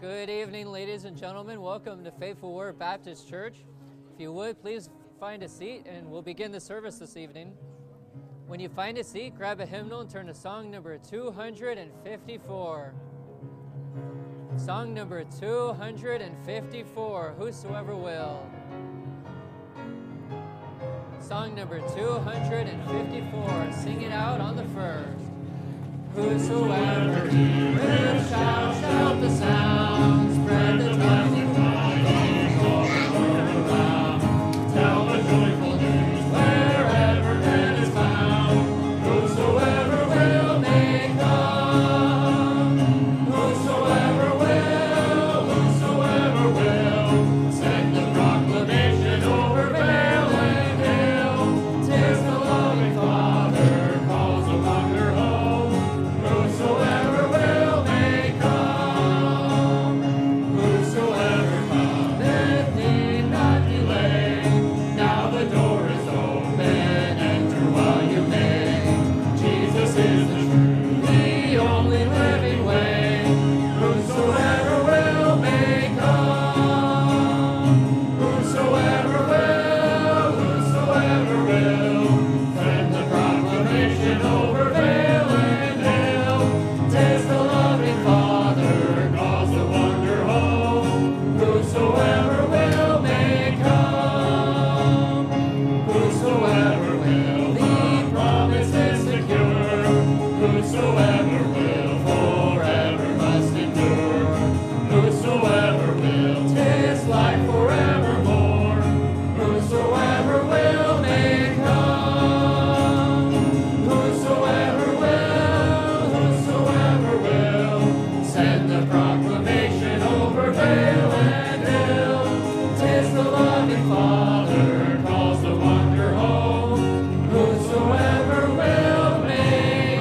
Good evening, ladies and gentlemen. Welcome to Faithful Word Baptist Church. If you would, please find a seat and we'll begin the service this evening. When you find a seat, grab a hymnal and turn to song number 254. Song number 254, Whosoever Will. Song number 254, sing it out on the first. Whosoever heareth shall shout the sound, spread the tidings around. Tell the joyful news wherever man is found. Whosoever will may come. Whosoever will, send the proclamation over vale and hill. 'Tis the loving Father calls the wanderer home. Whosoever will may come. Whosoever cometh need not delay. Now the door is open, enter while you may. Jesus is the true, the only living way. Whosoever will may come. Whosoever will, send the proclamation over vale and hill. 'Tis the loving Father calls the wanderer home. Whosoever will may come. Whosoever will, the promise is secure. Whosoever will forever must endure. Whosoever will, 'tis life forevermore. Whosoever will may come. Whosoever will, send the proclamation over vale and hill. 'Tis the loving Father calls the wanderer home. Whosoever will may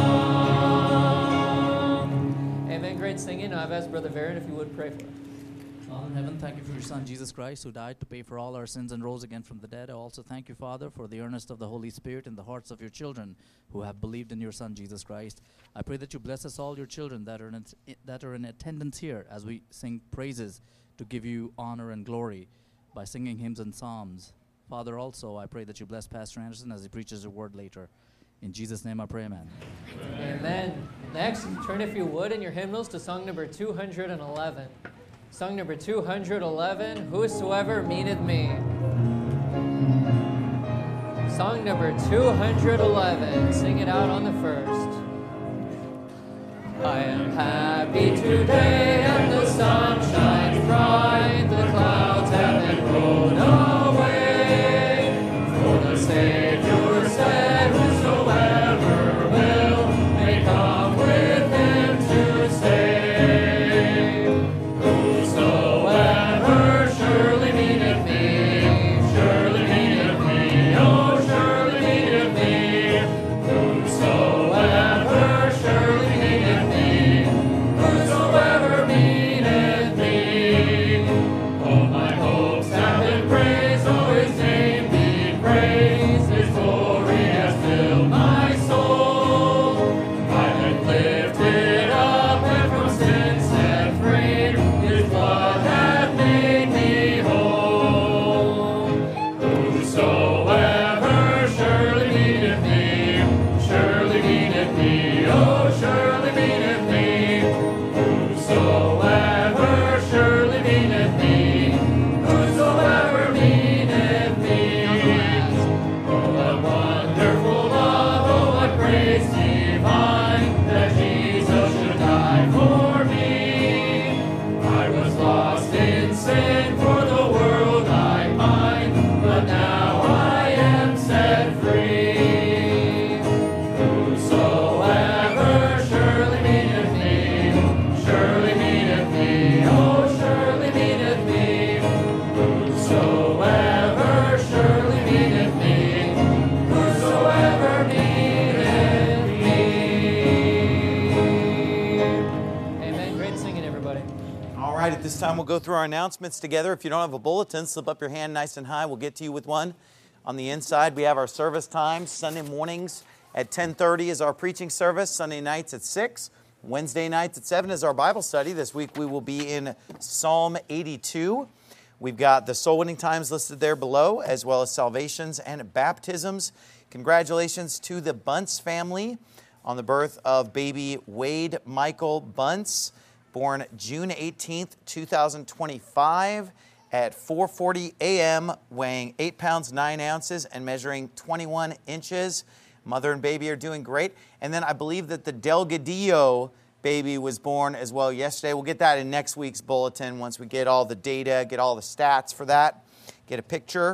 come. Amen. Great singing. I've asked Brother Varon if you would pray for us. Father in heaven, thank you for your Son, Jesus Christ, who died to pay for all our sins and rose again from the dead. I also thank you, Father, for the earnest of the Holy Spirit in the hearts of your children who have believed in your Son, Jesus Christ. I pray that you bless us all, your children that are in attendance here as we sing praises to give you honor and glory by singing hymns and psalms. Father, also, I pray that you bless Pastor Anderson as he preaches your word later. In Jesus' name I pray, amen. Amen. Next, turn if you would in your hymnals to song number 211. Song number 211, Whosoever Meaneth Me. Song number 211, sing it out on the first. I am happy today and the sun shines bright, the clouds have been rolled away. For the Savior said, whosoever will may come with him to stay. Whosoever surely meaneth me, oh surely meaneth me. Whosoever surely meaneth me, whosoever meaneth me. All my hopes have been praised, oh his name be praised. His glory has filled my soul. I've been lifted up and from sin set free. His blood hath made me whole. Whosoever surely meaneth me, oh surely meaneth me. Whosoever surely meaneth me, whosoever meaneth me. Oh, what wonderful love, oh, what grace divine, that Jesus should die for me. I was lost in sin, for the world I find, but now I am set free. Whosoever surely meaneth me, oh surely meaneth me. Whosoever surely meaneth me, whosoever meaneth me. Amen. Great singing, everybody. All right, at this time we'll go through our announcements together. If you don't have a bulletin, slip up your hand nice and high. We'll get to you with one. On the inside, we have our service times. Sunday mornings at 10:30 is our preaching service. Sunday nights at 6. Wednesday nights at 7 is our Bible study. This week we will be in Psalm 82. We've got the soul winning times listed there below, as well as salvations and baptisms. Congratulations to the Bunce family on the birth of baby Wade Michael Bunce, born June 18th, 2025 at 4:40 a.m., weighing 8 pounds 9 ounces and measuring 21 inches. Mother and baby are doing great. And then I believe that the Delgadillo baby was born as well yesterday. We'll get that in next week's bulletin once we get all the data, get all the stats for that, get a picture.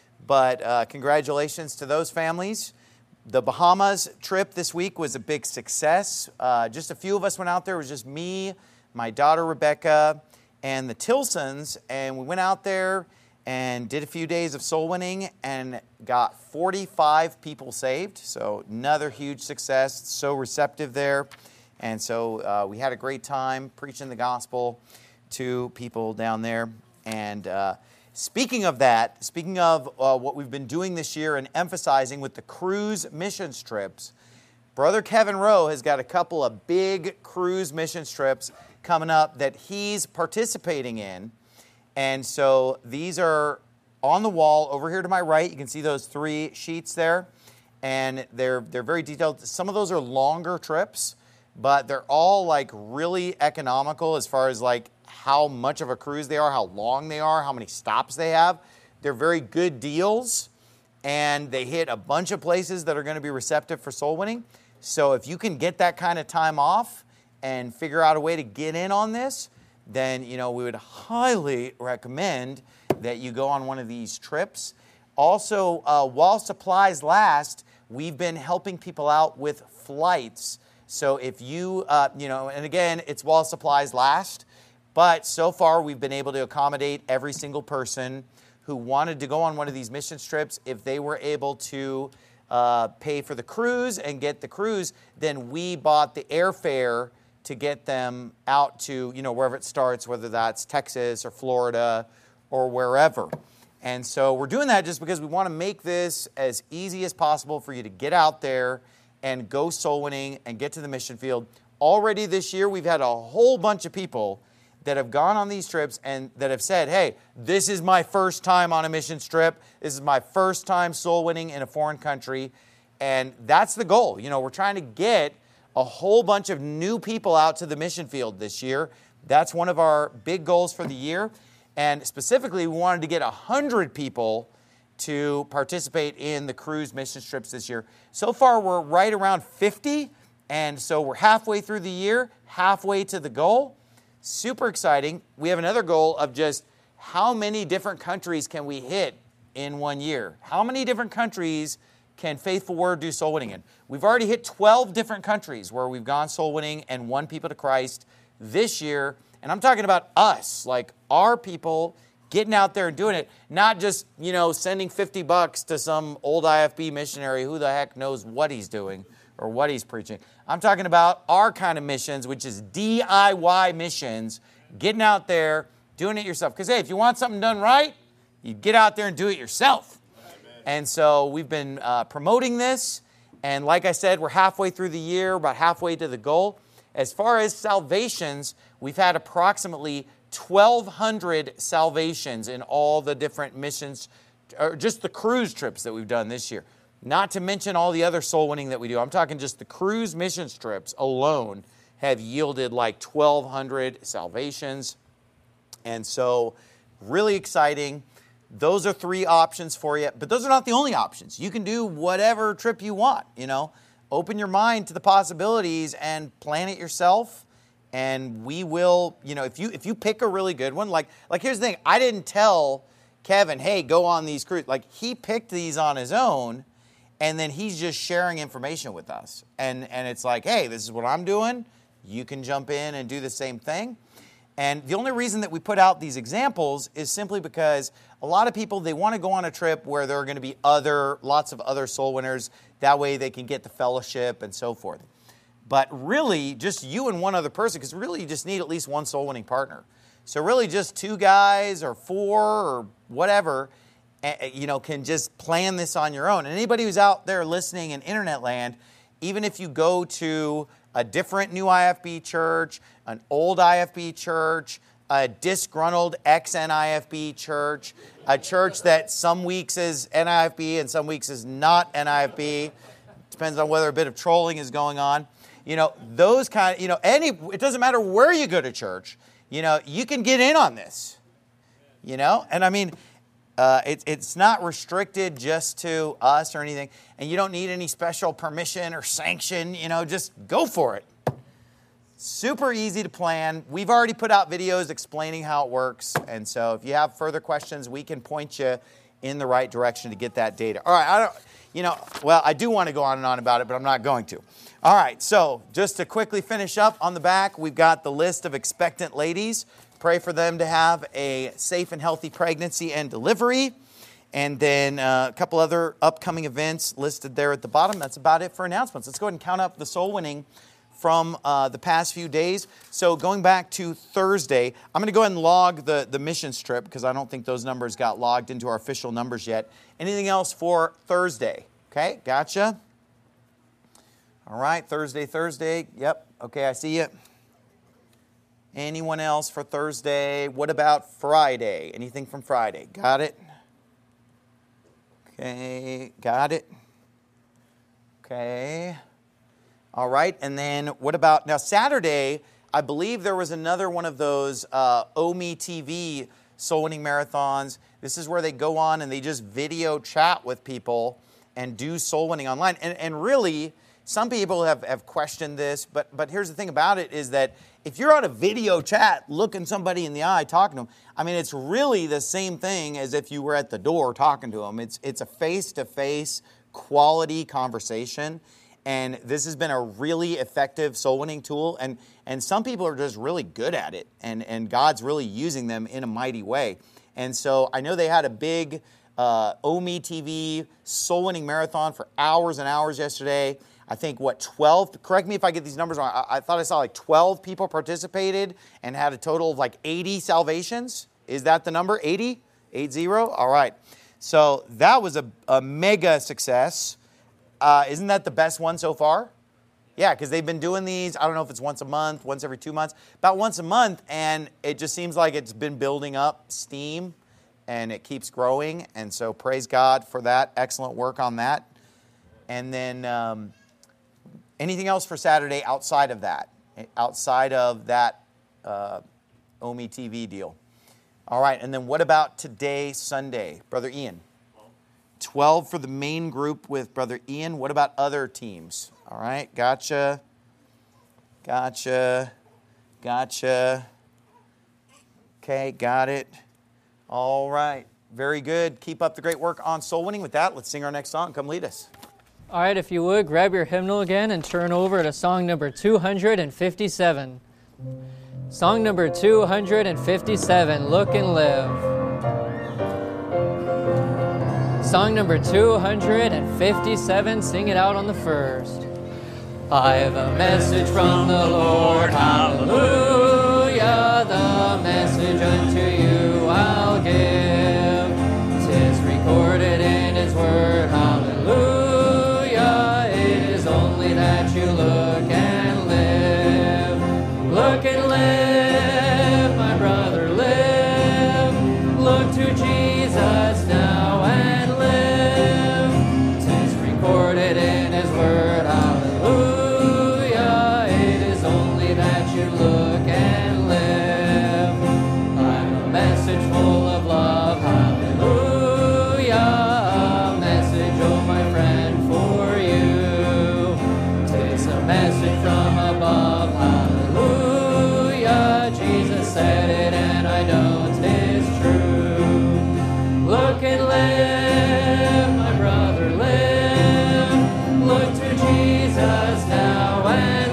But congratulations to those families. The Bahamas trip this week was a big success. Just a few of us went out there. It was just me, my daughter Rebecca, and the Tilsons. And we went out there and did a few days of soul winning and got 45 people saved. So another huge success. So receptive there. And so we had a great time preaching the gospel to people down there. And speaking of that, speaking of what we've been doing this year and emphasizing with the cruise missions trips, Brother Kevin Rowe has got a couple of big cruise missions trips coming up that he's participating in. And so these are on the wall over here to my right. You can see those 3 sheets there. And they're very detailed. Some of those are longer trips, but they're all like really economical as far as like how much of a cruise they are, how long they are, how many stops they have. They're very good deals, and they hit a bunch of places that are going to be receptive for soul winning. So if you can get that kind of time off and figure out a way to get in on this, then, we would highly recommend that you go on one of these trips. Also, while supplies last, we've been helping people out with flights. So if you, and again, it's while supplies last, but so far we've been able to accommodate every single person who wanted to go on one of these mission trips. If they were able to pay for the cruise and get the cruise, then we bought the airfare to get them out to, wherever it starts, whether that's Texas or Florida or wherever. And so we're doing that just because we want to make this as easy as possible for you to get out there and go soul winning and get to the mission field. Already this year, we've had a whole bunch of people that have gone on these trips and that have said, hey, this is my first time on a mission trip. This is my first time soul winning in a foreign country. And that's the goal. We're trying to get a whole bunch of new people out to the mission field this year. That's one of our big goals for the year. And specifically, we wanted to get 100 people to participate in the cruise mission trips this year. So far, we're right around 50. And so we're halfway through the year, halfway to the goal. Super exciting. We have another goal of just how many different countries can we hit in 1 year? How many different countries can Faithful Word do soul winning in? We've already hit 12 different countries where we've gone soul winning and won people to Christ this year. And I'm talking about us, like our people getting out there and doing it, not just, sending $50 to some old IFB missionary who the heck knows what he's doing or what he's preaching. I'm talking about our kind of missions, which is DIY missions, getting out there, doing it yourself. Because, hey, if you want something done right, you get out there and do it yourself. And so we've been promoting this. And like I said, we're halfway through the year, about halfway to the goal. As far as salvations, we've had approximately 1,200 salvations in all the different missions, or just the cruise trips that we've done this year. Not to mention all the other soul winning that we do. I'm talking just the cruise missions trips alone have yielded like 1,200 salvations. And so really exciting. Those are 3 options for you, but those are not the only options. You can do whatever trip you want, Open your mind to the possibilities and plan it yourself. And we will, if you pick a really good one, like here's the thing. I didn't tell Kevin, hey, go on these cruises. Like he picked these on his own, and then he's just sharing information with us. And it's like, hey, this is what I'm doing. You can jump in and do the same thing. And the only reason that we put out these examples is simply because a lot of people, they want to go on a trip where there are going to be lots of other soul winners. That way they can get the fellowship and so forth. But really, just you and one other person, because really you just need at least one soul winning partner. So really just 2 guys or 4 or whatever, can just plan this on your own. And anybody who's out there listening in internet land, even if you go to a different new IFB church, an old IFB church, a disgruntled ex-NIFB church, a church that some weeks is NIFB and some weeks is not NIFB. Depends on whether a bit of trolling is going on. You know, those kind of, you know, it doesn't matter where you go to church, you know, you can get in on this, you know? And I mean, it's not restricted just to us or anything, and you don't need any special permission or sanction, you know, just go for it. Super easy to plan. We've already put out videos explaining how it works, and so if you have further questions, we can point you in the right direction to get that data. All right, I do want to go on and on about it, but I'm not going to. All right, so just to quickly finish up, on the back, we've got the list of expectant ladies. Pray for them to have a safe and healthy pregnancy and delivery. And then a couple other upcoming events listed there at the bottom. That's about it for announcements. Let's go ahead and count up the soul winning from the past few days. So going back to Thursday, I'm going to go ahead and log the missions trip because I don't think those numbers got logged into our official numbers yet. Anything else for Thursday? Okay, gotcha. All right, Thursday. Yep, okay, I see you. Anyone else for Thursday? What about Friday? Anything from Friday? Got it? Okay, got it. Okay. All right, and then what about, now Saturday, I believe there was another one of those OMI TV soul winning marathons. This is where they go on and they just video chat with people and do soul winning online. And really, some people have questioned this, but here's the thing about it is that if you're on a video chat looking somebody in the eye, talking to them, I mean, it's really the same thing as if you were at the door talking to them. It's a face-to-face quality conversation. And this has been a really effective soul-winning tool. And some people are just really good at it. And God's really using them in a mighty way. And so I know they had a big OMI TV soul-winning marathon for hours and hours yesterday. I think, 12? Correct me if I get these numbers wrong. I thought I saw like 12 people participated and had a total of like 80 salvations. Is that the number? 80? 80? All right. So that was a mega success. Isn't that the best one so far? Yeah, because they've been doing these, I don't know if it's once a month, once every 2 months, about once a month, and it just seems like it's been building up steam, and it keeps growing, and so praise God for that. Excellent work on that. And then anything else for Saturday outside of that OMI TV deal? All right, and then what about today, Sunday? Brother Ian? 12 for the main group with Brother Ian. What about other teams? All right, gotcha. Okay, got it. All right, very good. Keep up the great work on soul winning. With that, let's sing our next song. Come lead us. All right, if you would, grab your hymnal again and turn over to song number 257. Song number 257, Look and Live. Song number 257, sing it out on the first. I have a message from the Lord, hallelujah, the message unto you I'll give. 'Tis recorded in His word, hallelujah, it is only that you look and live. Look and live, my brother, live. Look to Jesus now and recorded in His word, hallelujah, it is only that you look and live. I'm a message full of love, hallelujah, a message, oh my friend, for you. 'Tis a message from above, hallelujah, Jesus said it and I know 'tis true. Look and live, my brother, live. Look to Jesus now and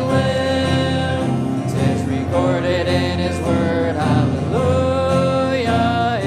live. 'Tis recorded in His word, hallelujah,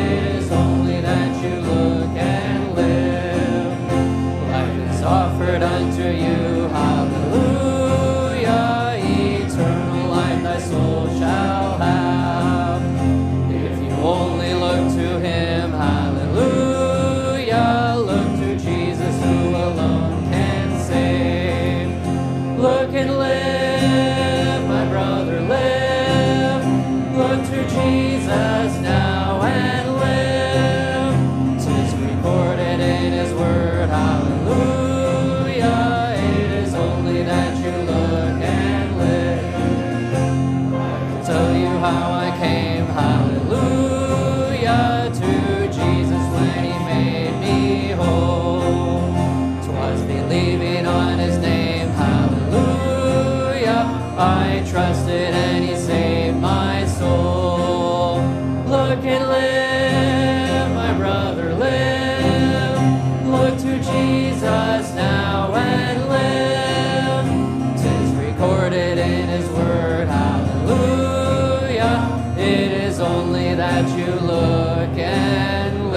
that you look and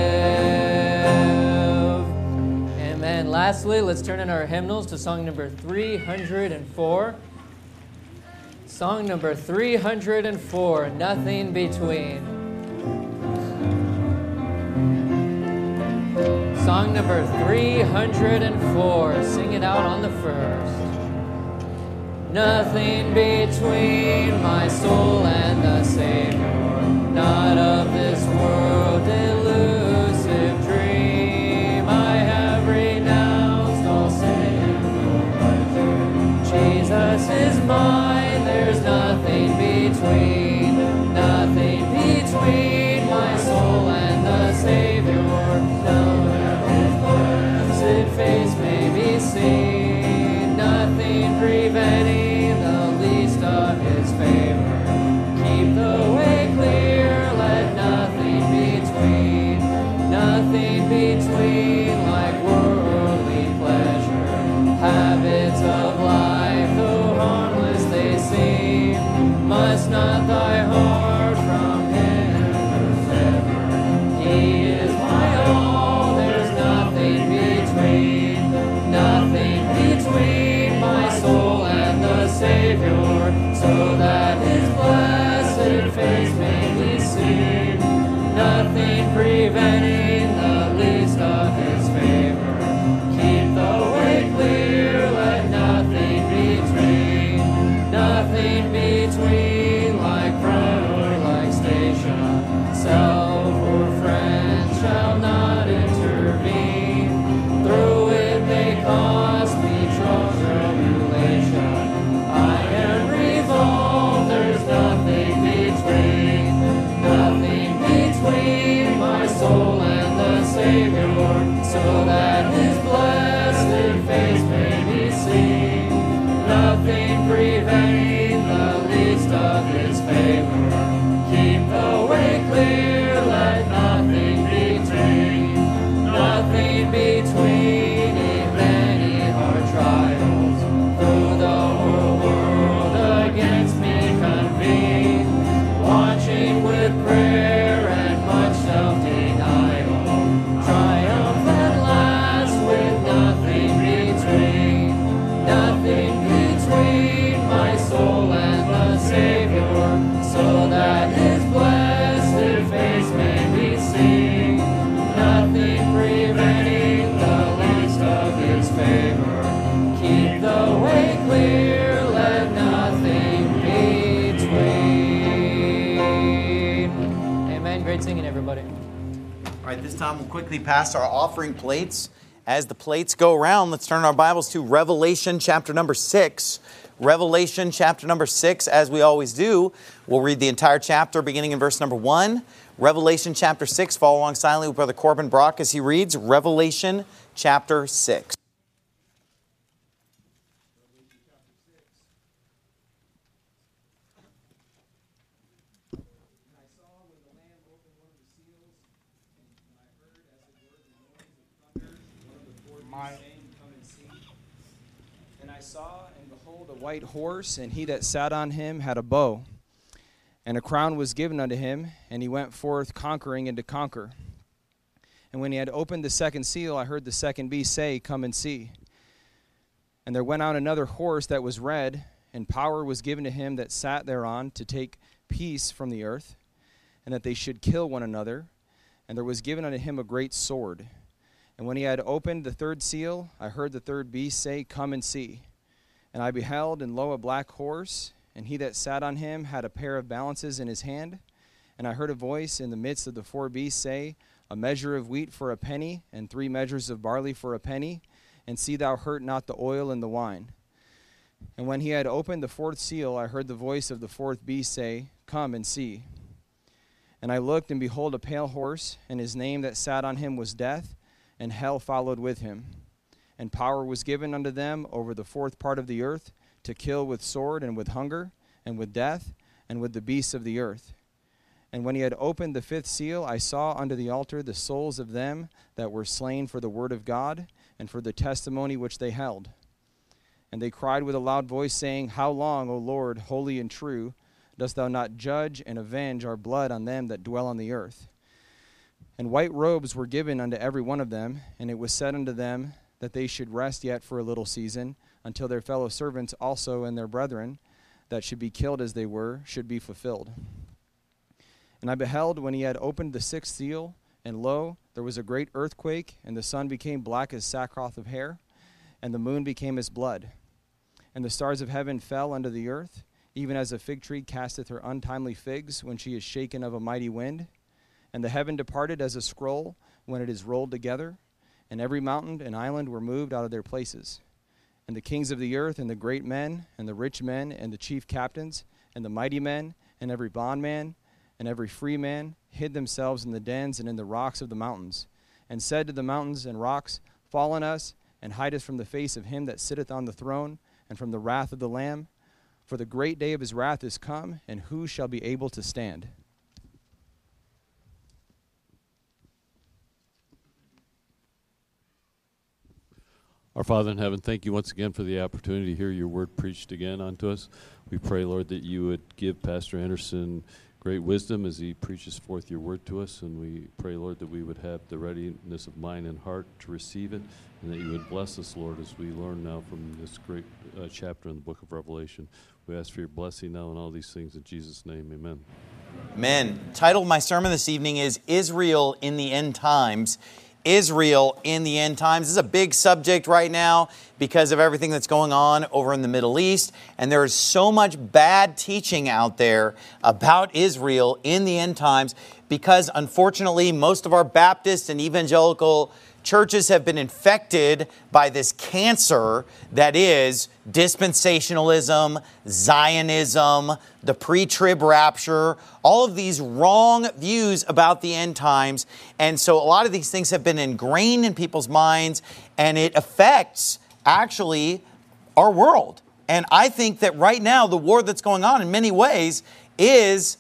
live. Amen. Lastly, let's turn in our hymnals to song number 304. Song number 304, Nothing Between. Song number 304, sing it out on the first. Nothing between my soul and the Savior, not of this world delusive dream. I have renounced all sin and pleasure. Jesus is mine, there's nothing between, nothing between my soul and the Savior. His face may be seen, nothing preventing the least of his favor. Keep the way clear, let nothing between, nothing between, like worldly pleasure. Habits of life, though harmless they seem, must not thy heart from him sever. He is my all, there's nothing between, nothing between my soul and the Savior, so that his blessed face may be seen, nothing preventing the least of his favor. Keep the way clear, let nothing between, nothing between, like friend or like station, self or friend shall not intervene. Through it may cost me tribulation. I am resolved, there's nothing between, nothing between my soul and the Savior, so that his blessed face may be seen, nothing preventing the least of his favor. Keep the way clear, let nothing between, nothing between in many hard trials. Though the whole world against me convene, watching with prayer and much self-denial, triumph at last with nothing between, nothing between my soul and the Savior, so that his blessed face may be seen, nothing preventing the least of his favor. Keep the way clear, let nothing between. Amen. Great singing, everybody. All right, this time we'll quickly pass our offering plates. As the plates go around, let's turn our Bibles to Revelation chapter number 6. Revelation chapter number 6, as we always do, we'll read the entire chapter beginning in verse number 1. Revelation chapter 6, follow along silently with Brother Corbin Brock as he reads Revelation chapter 6. And I saw, and behold, a white horse, and he that sat on him had a bow. And a crown was given unto him, and he went forth conquering and to conquer. And when he had opened the second seal, I heard the second beast say, Come and see. And there went out another horse that was red, and power was given to him that sat thereon to take peace from the earth, and that they should kill one another. And there was given unto him a great sword. And when he had opened the third seal, I heard the third beast say, Come and see. And I beheld, and lo, a black horse, and he that sat on him had a pair of balances in his hand. And I heard a voice in the midst of the four beasts say, A measure of wheat for a penny, and 3 measures of barley for a penny, and see thou hurt not the oil and the wine. And when he had opened the fourth seal, I heard the voice of the fourth beast say, Come and see. And I looked, and behold, a pale horse, and his name that sat on him was Death, and hell followed with him. And power was given unto them over the fourth part of the earth, to kill with sword, and with hunger, and with death, and with the beasts of the earth. And when he had opened the fifth seal, I saw under the altar the souls of them that were slain for the word of God, and for the testimony which they held. And they cried with a loud voice, saying, How long, O Lord, holy and true, dost thou not judge and avenge our blood on them that dwell on the earth? And white robes were given unto every one of them, and it was said unto them that they should rest yet for a little season, until their fellow servants also and their brethren, that should be killed as they were, should be fulfilled. And I beheld when he had opened the sixth seal, and lo, there was a great earthquake, and the sun became black as sackcloth of hair, and the moon became as blood. And the stars of heaven fell unto the earth, even as a fig tree casteth her untimely figs when she is shaken of a mighty wind. And the heaven departed as a scroll when it is rolled together, and every mountain and island were moved out of their places. And the kings of the earth, and the great men, and the rich men, and the chief captains, and the mighty men, and every bondman, and every free man, hid themselves in the dens and in the rocks of the mountains, and said to the mountains and rocks, Fall on us, and hide us from the face of him that sitteth on the throne, and from the wrath of the Lamb. For the great day of his wrath is come, and who shall be able to stand? Our Father in heaven, thank you once again for the opportunity to hear your word preached again unto us. We pray, Lord, that you would give Pastor Anderson great wisdom as he preaches forth your word to us. And we pray, Lord, that we would have the readiness of mind and heart to receive it, and that you would bless us, Lord, as we learn now from this great chapter in the book of Revelation. We ask for your blessing now in all these things. In Jesus' name, amen. Amen. Title of my sermon this evening is Israel in the End Times. Israel in the end times. This is a big subject right now because of everything that's going on over in the Middle East. And there is so much bad teaching out there about Israel in the end times because, unfortunately, most of our Baptist and evangelical churches have been infected by this cancer that is dispensationalism, Zionism, the pre-trib rapture, all of these wrong views about the end times. And so a lot of these things have been ingrained in people's minds, and it affects actually our world. And I think that right now the war that's going on in many ways is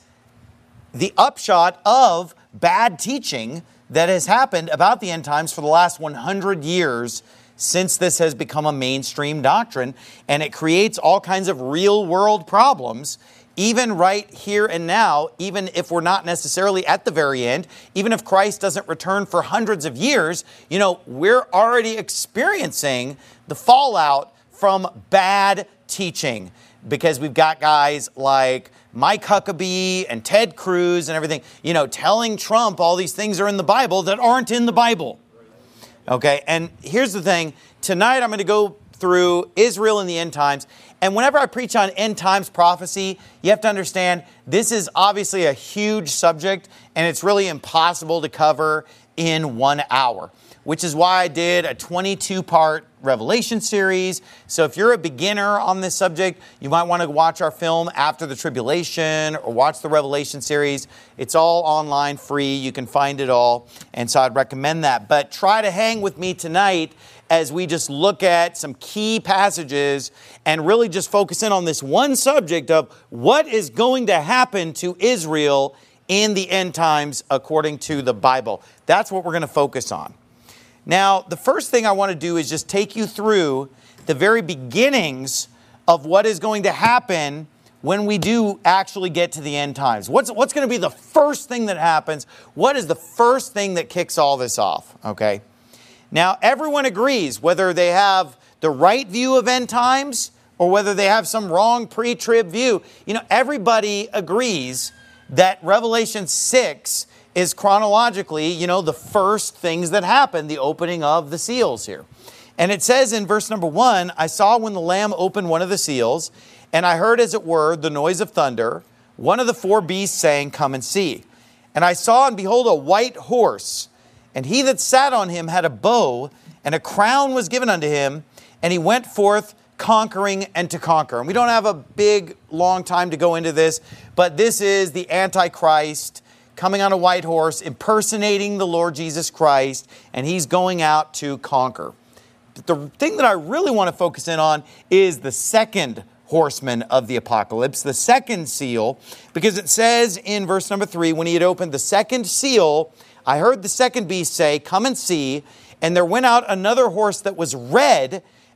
the upshot of bad teaching that has happened about the end times for the last 100 years since this has become a mainstream doctrine. And it creates all kinds of real world problems, even right here and now, even if we're not necessarily at the very end, even if Christ doesn't return for hundreds of years, we're already experiencing the fallout from bad teaching because we've got guys like Mike Huckabee and Ted Cruz and everything, telling Trump all these things are in the Bible that aren't in the Bible. Okay, and here's the thing. Tonight I'm going to go through Israel in the end times. And whenever I preach on end times prophecy, you have to understand this is obviously a huge subject and it's really impossible to cover in 1 hour, which is why I did a 22-part Revelation series. So if you're a beginner on this subject, you might want to watch our film After the Tribulation or watch the Revelation series. It's all online, free. You can find it all. And so I'd recommend that. But try to hang with me tonight as we just look at some key passages and really just focus in on this one subject of what is going to happen to Israel in the end times according to the Bible. That's what we're going to focus on. Now, the first thing I want to do is just take you through the very beginnings of what is going to happen when we do actually get to the end times. What's going to be the first thing that happens? What is the first thing that kicks all this off? Okay. Now, everyone agrees, whether they have the right view of end times or whether they have some wrong pre-trib view. Everybody agrees that Revelation 6 is chronologically, the first things that happen, the opening of the seals here. And it says in verse number 1, I saw when the Lamb opened one of the seals, and I heard, as it were, the noise of thunder, one of the four beasts saying, Come and see. And I saw, and behold, a white horse, and he that sat on him had a bow, and a crown was given unto him, and he went forth conquering and to conquer. And we don't have a big, long time to go into this, but this is the Antichrist coming on a white horse, impersonating the Lord Jesus Christ, and he's going out to conquer. But the thing that I really want to focus in on is the second horseman of the apocalypse, the second seal, because it says in verse number 3, when he had opened the second seal, I heard the second beast say, Come and see. And there went out another horse that was red,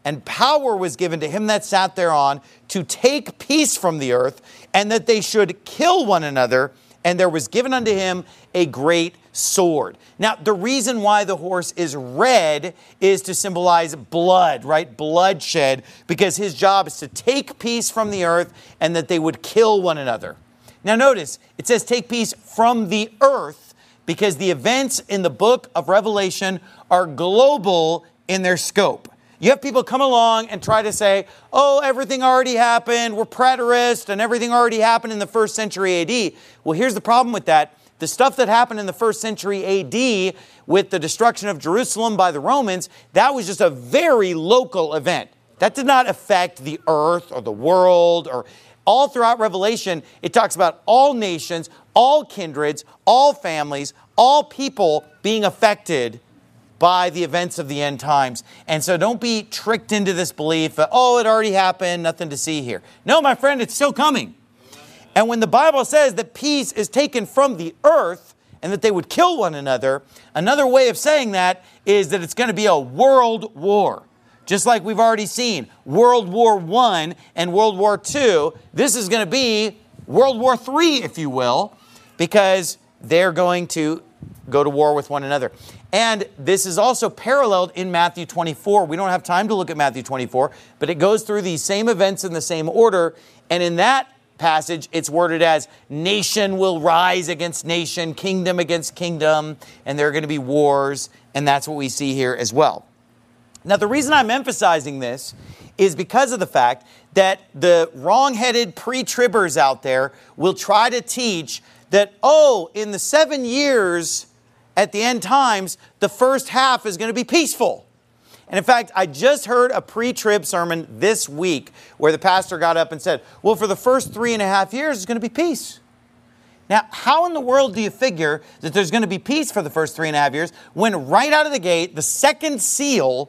and power was given to him that sat thereon to take peace from the earth, and that they should kill one another, and there was given unto him a great sword. Now, the reason why the horse is red is to symbolize blood, right? Bloodshed, because his job is to take peace from the earth and that they would kill one another. Now, notice, it says take peace from the earth because the events in the book of Revelation are global in their scope. You have people come along and try to say, oh, everything already happened, we're preterist, and everything already happened in the 1st century AD. Well, here's the problem with that. The stuff that happened in the 1st century AD with the destruction of Jerusalem by the Romans, that was just a very local event. That did not affect the earth or the world. Or all throughout Revelation, it talks about all nations, all kindreds, all families, all people being affected by the events of the end times. And so don't be tricked into this belief that, oh, it already happened, nothing to see here. No, my friend, it's still coming. And when the Bible says that peace is taken from the earth and that they would kill one another, another way of saying that is that it's going to be a world war. Just like we've already seen World War I and World War II, this is going to be World War III, if you will, because they're going to go to war with one another. And this is also paralleled in Matthew 24. We don't have time to look at Matthew 24, but it goes through these same events in the same order. And in that passage, it's worded as nation will rise against nation, kingdom against kingdom, and there are going to be wars. And that's what we see here as well. Now, the reason I'm emphasizing this is because of the fact that the wrong-headed pre-tribbers out there will try to teach that, oh, in the 7 years at the end times, the first half is going to be peaceful. And in fact, I just heard a pre-trib sermon this week where the pastor got up and said, well, for the first 3.5 years, it's going to be peace. Now, how in the world do you figure that there's going to be peace for the first 3.5 years when right out of the gate, the second seal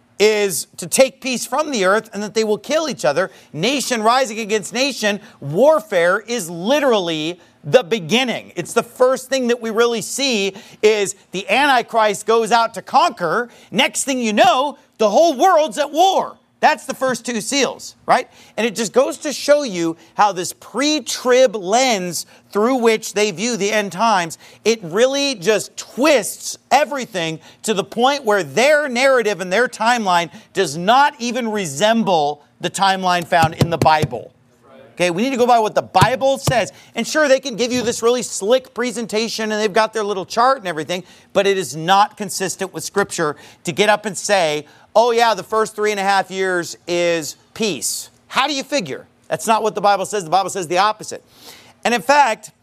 is to take peace from the earth and that they will kill each other? Nation rising against nation. Warfare is literally the beginning. It's the first thing that we really see is the Antichrist goes out to conquer. Next thing you know, the whole world's at war. That's the first two seals, right? And it just goes to show you how this pre-trib lens through which they view the end times, it really just twists everything to the point where their narrative and their timeline does not even resemble the timeline found in the Bible. Okay, we need to go by what the Bible says. And sure, they can give you this really slick presentation and they've got their little chart and everything, but it is not consistent with Scripture to get up and say, oh yeah, the first 3.5 years is peace. How do you figure? That's not what the Bible says. The Bible says the opposite. And in fact,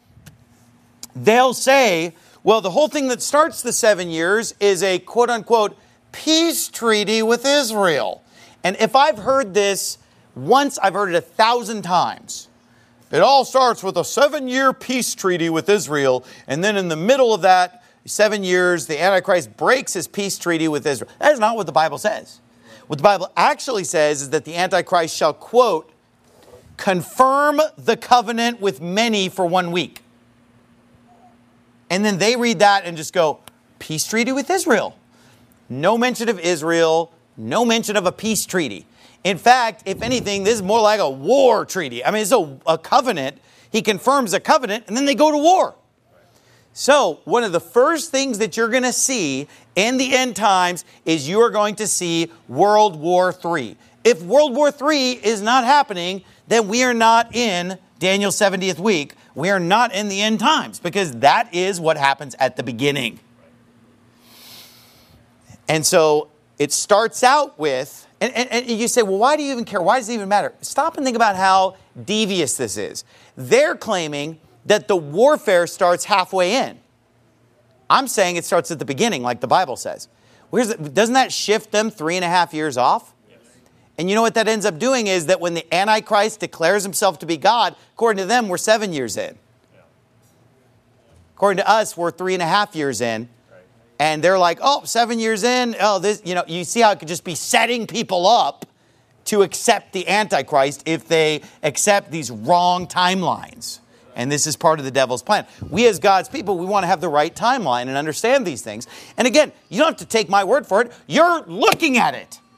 they'll say, well, the whole thing that starts the 7 years is a quote-unquote peace treaty with Israel. And if I've heard this once, I've heard it 1,000 times. It all starts with a 7-year peace treaty with Israel, and then in the middle of that 7 years, the Antichrist breaks his peace treaty with Israel. That is not what the Bible says. What the Bible actually says is that the Antichrist shall, quote, confirm the covenant with many for 1 week. And then they read that and just go, peace treaty with Israel. No mention of Israel, no mention of a peace treaty. In fact, if anything, this is more like a war treaty. I mean, it's a covenant. He confirms a covenant, and then they go to war. So, one of the first things that you're going to see in the end times is you are going to see World War III. If World War III is not happening, then we are not in Daniel's 70th week. We are not in the end times, because that is what happens at the beginning. And so, it starts out with, and you say, well, why do you even care? Why does it even matter? Stop and think about how devious this is. They're claiming that the warfare starts halfway in. I'm saying it starts at the beginning, like the Bible says. Doesn't that shift them 3.5 years off? Yes. And you know what that ends up doing is that when the Antichrist declares himself to be God, according to them, we're 7 years in. Yeah. According to us, we're 3.5 years in. And they're like, oh, 7 years in, oh, this, you see how it could just be setting people up to accept the Antichrist if they accept these wrong timelines. And this is part of the devil's plan. We as God's people, we want to have the right timeline and understand these things. And again, you don't have to take my word for it. You're looking at it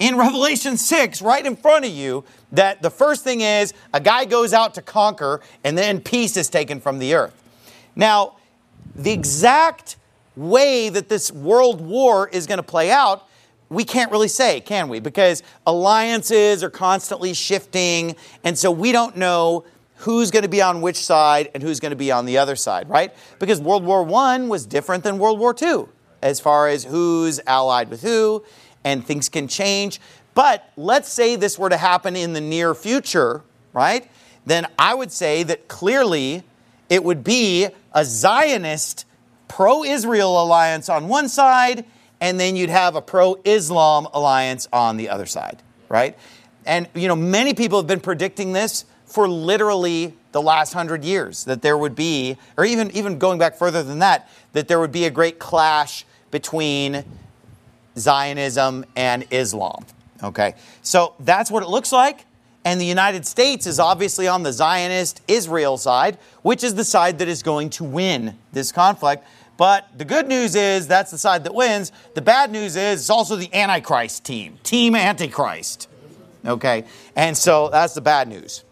in Revelation 6, right in front of you, that the first thing is a guy goes out to conquer and then peace is taken from the earth. Now, the exact way that this world war is going to play out, we can't really say, can we? Because alliances are constantly shifting, and so we don't know who's going to be on which side and who's going to be on the other side, right? Because World War I was different than World War II as far as who's allied with who, and things can change. But let's say this were to happen in the near future, right? Then I would say that clearly it would be a Zionist pro-Israel alliance on one side, and then you'd have a pro-Islam alliance on the other side, right? And, many people have been predicting this for literally the last 100 years, that there would be, or even going back further than that there would be a great clash between Zionism and Islam, okay? So that's what it looks like. And the United States is obviously on the Zionist Israel side, which is the side that is going to win this conflict. But the good news is that's the side that wins. The bad news is it's also the Antichrist team. Team Antichrist. Okay? And so that's the bad news.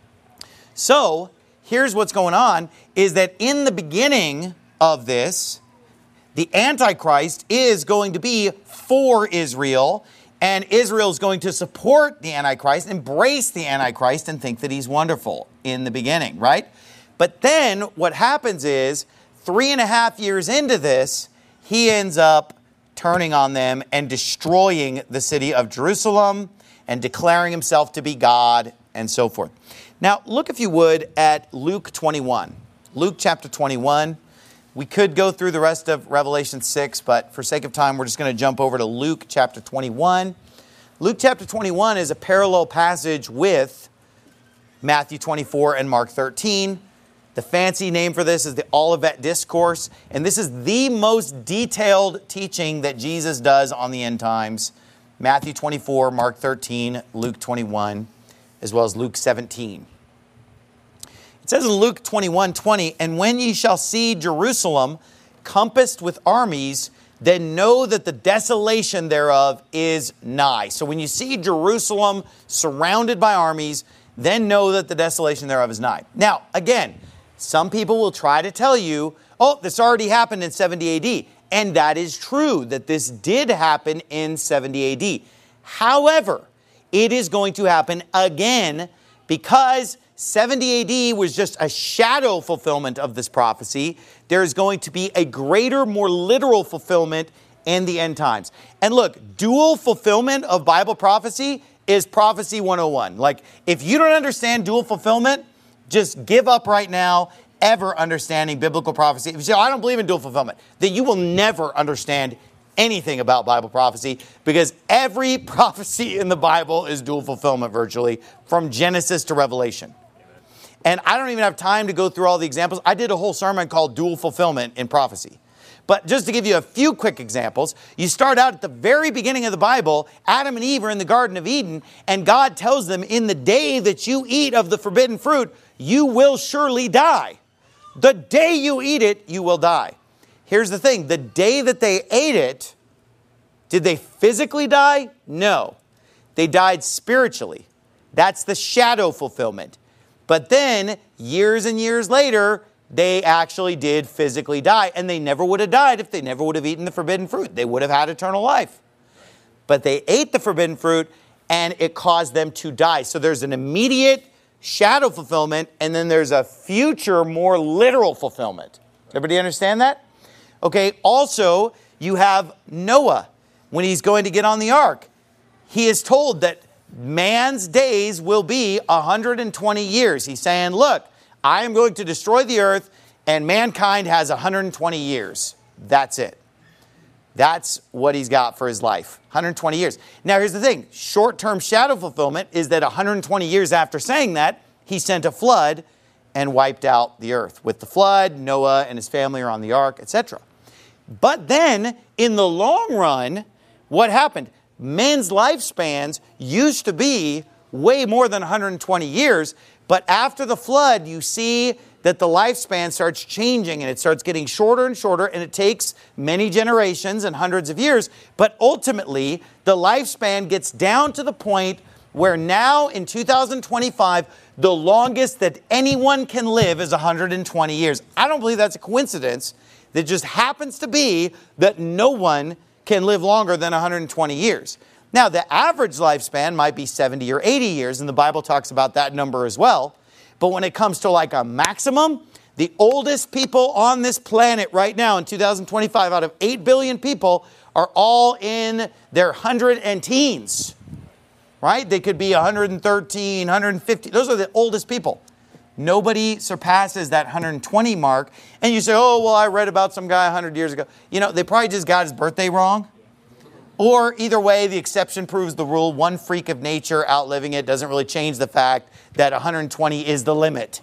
So here's what's going on, is that in the beginning of this, the Antichrist is going to be for Israel, and Israel is going to support the Antichrist, embrace the Antichrist, and think that he's wonderful in the beginning, right? But then what happens is 3.5 years into this, he ends up turning on them and destroying the city of Jerusalem and declaring himself to be God and so forth. Now, look, if you would, at Luke 21. Luke chapter 21. We could go through the rest of Revelation 6, but for sake of time, we're just going to jump over to Luke chapter 21. Luke chapter 21 is a parallel passage with Matthew 24 and Mark 13. The fancy name for this is the Olivet Discourse, and this is the most detailed teaching that Jesus does on the end times. Matthew 24, Mark 13, Luke 21, as well as Luke 17. It says in Luke 21:20, "And when ye shall see Jerusalem compassed with armies, then know that the desolation thereof is nigh." So when you see Jerusalem surrounded by armies, then know that the desolation thereof is nigh. Now, again, some people will try to tell you, oh, this already happened in 70 AD. And that is true, that this did happen in 70 AD. However, it is going to happen again because 70 AD was just a shadow fulfillment of this prophecy. There is going to be a greater, more literal fulfillment in the end times. And look, dual fulfillment of Bible prophecy is prophecy 101. Like, if you don't understand dual fulfillment, just give up right now ever understanding biblical prophecy. If you say, I don't believe in dual fulfillment, then you will never understand anything about Bible prophecy, because every prophecy in the Bible is dual fulfillment virtually, from Genesis to Revelation. And I don't even have time to go through all the examples. I did a whole sermon called Dual Fulfillment in Prophecy. But just to give you a few quick examples, you start out at the very beginning of the Bible. Adam and Eve are in the Garden of Eden, and God tells them, in the day that you eat of the forbidden fruit, you will surely die. The day you eat it, you will die. Here's the thing. The day that they ate it, did they physically die? No. They died spiritually. That's the shadow fulfillment. But then, years and years later, they actually did physically die. And they never would have died if they never would have eaten the forbidden fruit. They would have had eternal life. But they ate the forbidden fruit, and it caused them to die. So there's an immediate shadow fulfillment, and then there's a future, more literal fulfillment. Everybody understand that? Okay, also, you have Noah. When he's going to get on the ark, he is told that man's days will be 120 years. He's saying, look, I am going to destroy the earth, and mankind has 120 years. That's it. That's what he's got for his life. 120 years. Now, here's the thing. Short-term shadow fulfillment is that 120 years after saying that, he sent a flood and wiped out the earth. With the flood, Noah and his family are on the ark, etc. But then, in the long run, what happened? Men's lifespans used to be way more than 120 years, but after the flood, you see that the lifespan starts changing and it starts getting shorter and shorter, and it takes many generations and hundreds of years. But ultimately, the lifespan gets down to the point where now in 2025, the longest that anyone can live is 120 years. I don't believe that's a coincidence. That just happens to be that no one can live longer than 120 years. Now, the average lifespan might be 70 or 80 years, and the Bible talks about that number as well. But when it comes to like a maximum, the oldest people on this planet right now in 2025 out of 8 billion people are all in their 100 and teens, right? They could be 113, 150. Those are the oldest people. Nobody surpasses that 120 mark. And you say, oh, well, I read about some guy 100 years ago. You know, they probably just got his birthday wrong. Or either way, the exception proves the rule. One freak of nature outliving it doesn't really change the fact that 120 is the limit.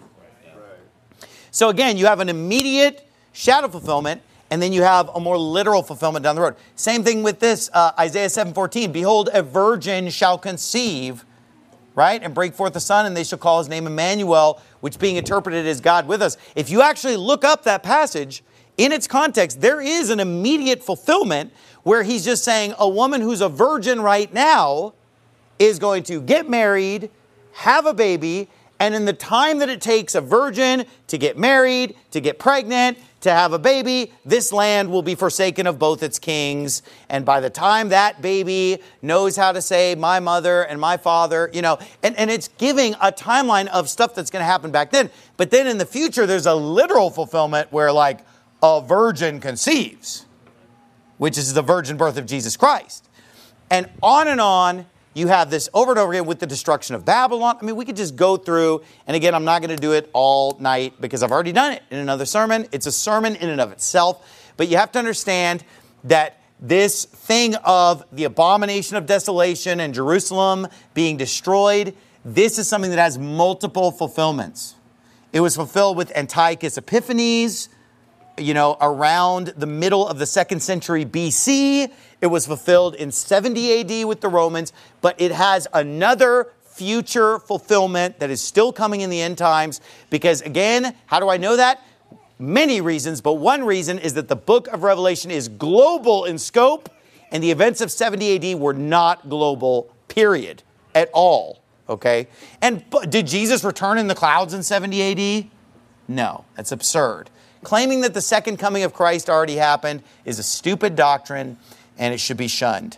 So again, you have an immediate shadow fulfillment, and then you have a more literal fulfillment down the road. Same thing with this, Isaiah 7:14. Behold, a virgin shall conceive, right, and break forth a son, and they shall call his name Emmanuel, which being interpreted as God with us. If you actually look up that passage, in its context, there is an immediate fulfillment where he's just saying a woman who's a virgin right now is going to get married, have a baby, and in the time that it takes a virgin to get married, to get pregnant, to have a baby, this land will be forsaken of both its kings. And by the time that baby knows how to say my mother and my father, you know, and it's giving a timeline of stuff that's going to happen back then. But then in the future, there's a literal fulfillment where like a virgin conceives, which is the virgin birth of Jesus Christ. And on you have this over and over again with the destruction of Babylon. I mean, we could just go through, and again, I'm not going to do it all night because I've already done it in another sermon. It's a sermon in and of itself. But you have to understand that this thing of the abomination of desolation and Jerusalem being destroyed, this is something that has multiple fulfillments. It was fulfilled with Antiochus Epiphanes, you know, around the middle of the 2nd century BC. It was fulfilled in 70 AD with the Romans, but it has another future fulfillment that is still coming in the end times. Because again, how do I know that? Many reasons, but one reason is that the book of Revelation is global in scope, and the events of 70 AD were not global, period, at all. Okay? And did Jesus return in the clouds in 70 AD? No, that's absurd. Claiming that the second coming of Christ already happened is a stupid doctrine, and it should be shunned.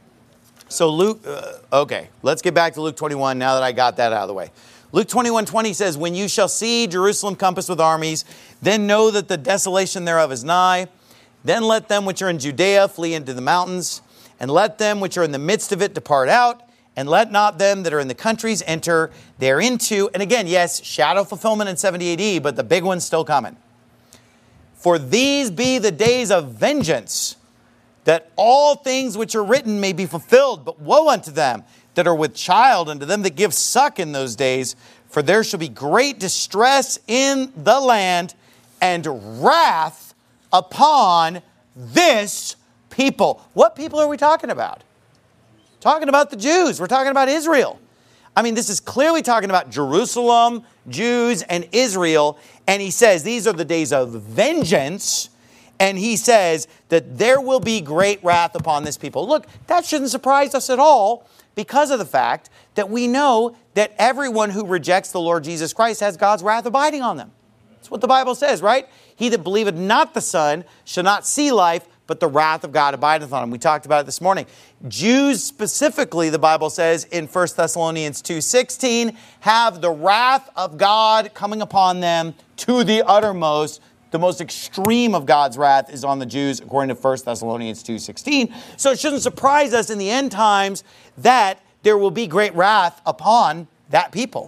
So Luke, okay, let's get back to Luke 21 now that I got that out of the way. Luke 21:20 says, when you shall see Jerusalem compassed with armies, then know that the desolation thereof is nigh. Then let them which are in Judea flee into the mountains, and let them which are in the midst of it depart out, and let not them that are in the countries enter thereinto. And again, yes, shadow fulfillment in 70 AD, but the big one's still coming. For these be the days of vengeance, that all things which are written may be fulfilled. But woe unto them that are with child, and to them that give suck in those days. For there shall be great distress in the land, and wrath upon this people. What people are we talking about? Talking about the Jews. We're talking about Israel. I mean, this is clearly talking about Jerusalem, Jews, and Israel. And he says these are the days of vengeance. And he says that there will be great wrath upon this people. Look, that shouldn't surprise us at all because of the fact that we know that everyone who rejects the Lord Jesus Christ has God's wrath abiding on them. That's what the Bible says, right? He that believeth not the Son shall not see life, but the wrath of God abideth on him. We talked about it this morning. Jews specifically, the Bible says in 1 Thessalonians 2:16, have the wrath of God coming upon them to the uttermost. The most extreme of God's wrath is on the Jews, according to 1 Thessalonians 2:16. So it shouldn't surprise us in the end times that there will be great wrath upon that people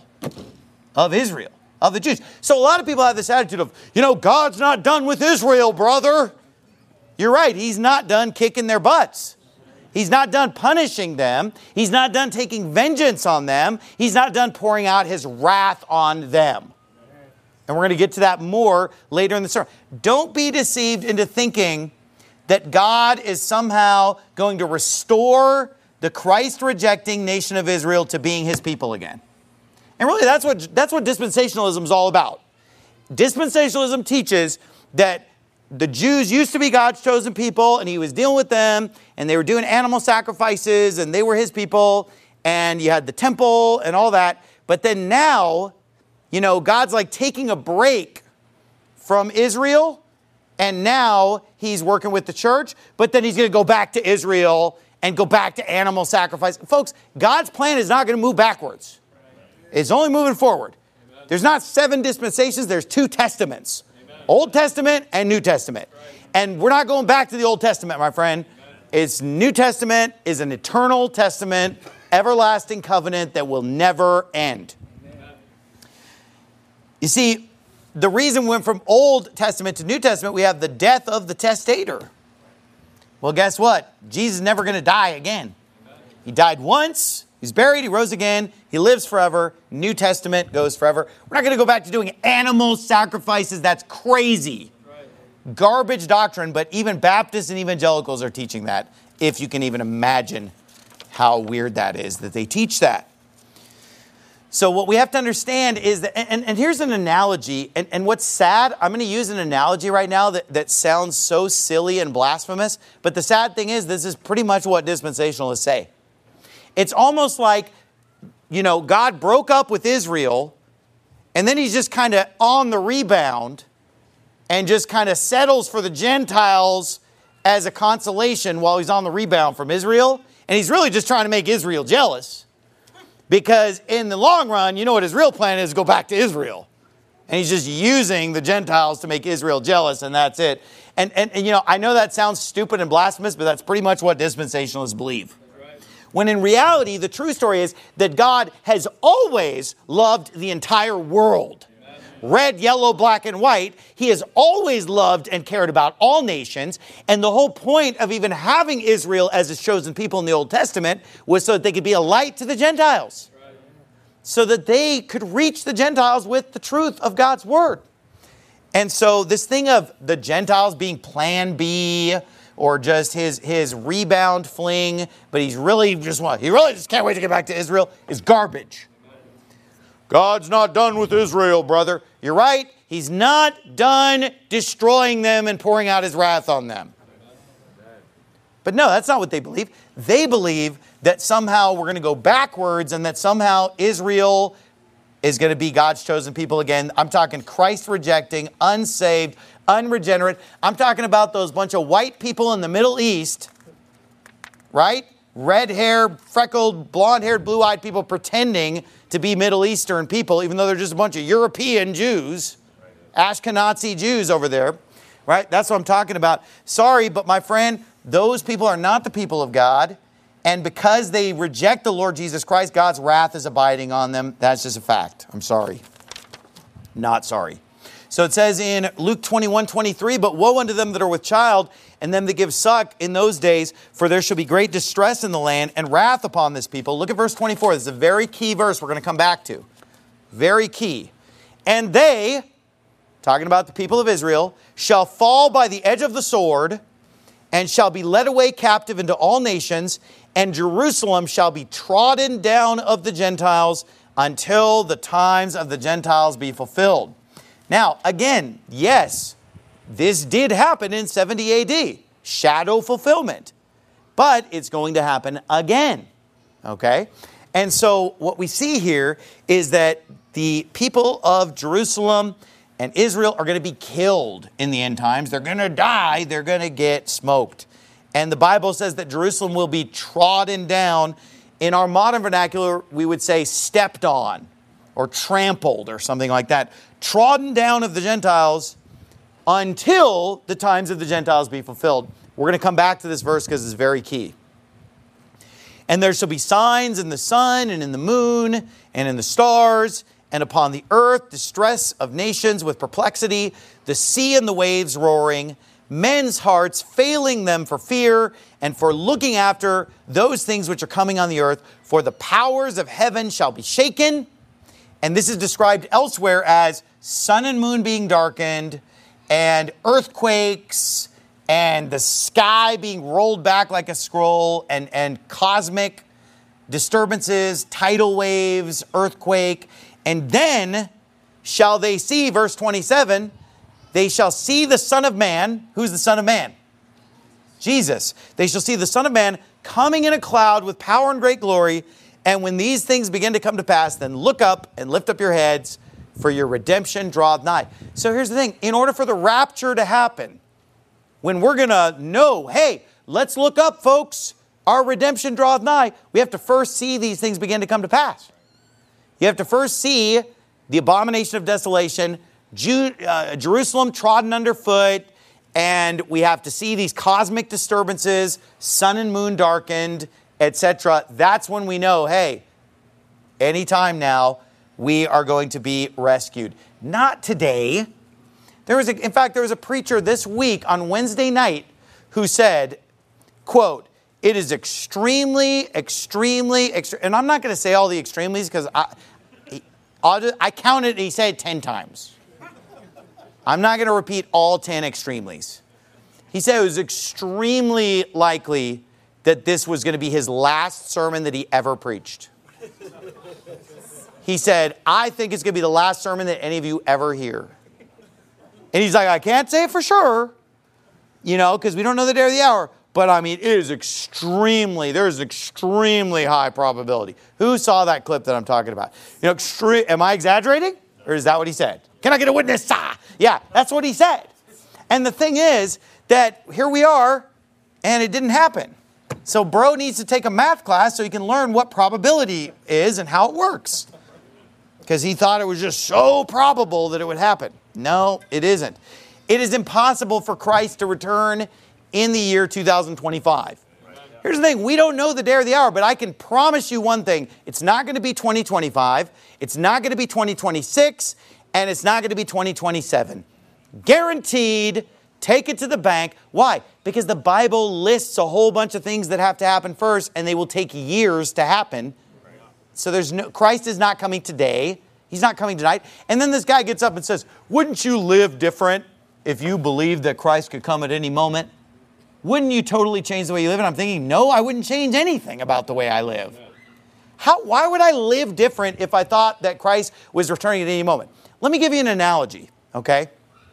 of Israel, of the Jews. So a lot of people have this attitude of, you know, God's not done with Israel, brother. You're right. He's not done kicking their butts. He's not done punishing them. He's not done taking vengeance on them. He's not done pouring out his wrath on them. And we're going to get to that more later in the sermon. Don't be deceived into thinking that God is somehow going to restore the Christ-rejecting nation of Israel to being his people again. And really, that's what dispensationalism is all about. dispensationalism teaches that the Jews used to be God's chosen people, and he was dealing with them, and they were doing animal sacrifices, and they were his people, and you had the temple and all that. But then now, God's like taking a break from Israel, and now he's working with the church, but then he's going to go back to Israel and go back to animal sacrifice. Folks, God's plan is not going to move backwards. It's only moving forward. There's not 7 dispensations, there's 2 testaments. Old Testament and New Testament. And we're not going back to the Old Testament, my friend. It's New Testament is an eternal testament, everlasting covenant that will never end. You see, the reason we went from Old Testament to New Testament, we have the death of the testator. Well, guess what? Jesus is never going to die again. He died once. He's buried. He rose again. He lives forever. New Testament goes forever. We're not going to go back to doing animal sacrifices. That's crazy. Garbage doctrine, but even Baptists and evangelicals are teaching that, if you can even imagine how weird that is, that they teach that. So what we have to understand is that, and here's an analogy, and what's sad, I'm going to use an analogy right now that sounds so silly and blasphemous, but the sad thing is this is pretty much what dispensationalists say. It's almost like, God broke up with Israel, and then he's just kind of on the rebound and just kind of settles for the Gentiles as a consolation while he's on the rebound from Israel. And he's really just trying to make Israel jealous. Because in the long run, what his real plan is, go back to Israel. And he's just using the Gentiles to make Israel jealous, and that's it. And I know that sounds stupid and blasphemous, but that's pretty much what dispensationalists believe. When in reality, the true story is that God has always loved the entire world. Red, yellow, black, and white. He has always loved and cared about all nations. And the whole point of even having Israel as his chosen people in the Old Testament was so that they could be a light to the Gentiles. So that they could reach the Gentiles with the truth of God's word. And so this thing of the Gentiles being plan B, or just his rebound fling, but he really just can't wait to get back to Israel, is garbage. God's not done with Israel, brother. You're right. He's not done destroying them and pouring out his wrath on them. But no, that's not what they believe. They believe that somehow we're going to go backwards and that somehow Israel is going to be God's chosen people again. I'm talking Christ-rejecting, unsaved, unregenerate. I'm talking about those bunch of white people in the Middle East, right? Red hair, freckled, blonde-haired, blue-eyed people pretending to be Middle Eastern people, even though they're just a bunch of European Jews, Ashkenazi Jews over there, right? That's what I'm talking about. Sorry, but my friend, those people are not the people of God. And because they reject the Lord Jesus Christ, God's wrath is abiding on them. That's just a fact. I'm sorry. Not sorry. So it says in Luke 21:23, but woe unto them that are with child, and them that give suck in those days, for there shall be great distress in the land, and wrath upon this people. Look at verse 24. This is a very key verse we're going to come back to. Very key. And they, talking about the people of Israel, shall fall by the edge of the sword, and shall be led away captive into all nations, and Jerusalem shall be trodden down of the Gentiles until the times of the Gentiles be fulfilled. Now, again, yes, this did happen in 70 AD. Shadow fulfillment. But it's going to happen again. Okay? And so what we see here is that the people of Jerusalem and Israel are going to be killed in the end times. They're going to die. They're going to get smoked. And the Bible says that Jerusalem will be trodden down. In our modern vernacular, we would say stepped on or trampled or something like that. Trodden down of the Gentiles until the times of the Gentiles be fulfilled. We're going to come back to this verse because it's very key. And there shall be signs in the sun and in the moon and in the stars, and upon the earth distress of nations with perplexity, the sea and the waves roaring, men's hearts failing them for fear and for looking after those things which are coming on the earth. For the powers of heaven shall be shaken. And this is described elsewhere as sun and moon being darkened, and earthquakes, and the sky being rolled back like a scroll, and cosmic disturbances, tidal waves, earthquake. And then shall they see, verse 27, they shall see the Son of Man. Who's the Son of Man? Jesus. They shall see the Son of Man coming in a cloud with power and great glory. And when these things begin to come to pass, then look up and lift up your heads, for your redemption draweth nigh. So here's the thing. In order for the rapture to happen, when we're going to know, hey, let's look up, folks, our redemption draweth nigh, we have to first see these things begin to come to pass. You have to first see the abomination of desolation, Jerusalem trodden underfoot, and we have to see these cosmic disturbances, sun and moon darkened, etc. That's when we know, hey, anytime now, we are going to be rescued. Not today. In fact, there was a preacher this week on Wednesday night who said, quote, it is extremely, and I'm not going to say all the extremely's because I counted and he said 10 times. I'm not going to repeat all 10 extremely's. He said it was extremely likely that this was going to be his last sermon that he ever preached. He said, I think it's going to be the last sermon that any of you ever hear. And he's like, I can't say it for sure, because we don't know the day or the hour. But I mean, there's extremely high probability. Who saw that clip that I'm talking about? Am I exaggerating? Or is that what he said? Can I get a witness? Yeah, that's what he said. And the thing is that here we are, and it didn't happen. So bro needs to take a math class so he can learn what probability is and how it works. Because he thought it was just so probable that it would happen. No, it isn't. It is impossible for Christ to return in the year 2025. Here's the thing. We don't know the day or the hour, but I can promise you one thing. It's not going to be 2025. It's not going to be 2026. And it's not going to be 2027. Guaranteed. Take it to the bank. Why? Because the Bible lists a whole bunch of things that have to happen first, and they will take years to happen. So Christ is not coming today. He's not coming tonight. And then this guy gets up and says, wouldn't you live different if you believed that Christ could come at any moment? Wouldn't you totally change the way you live? And I'm thinking, no, I wouldn't change anything about the way I live. Why would I live different if I thought that Christ was returning at any moment? Let me give you an analogy, okay?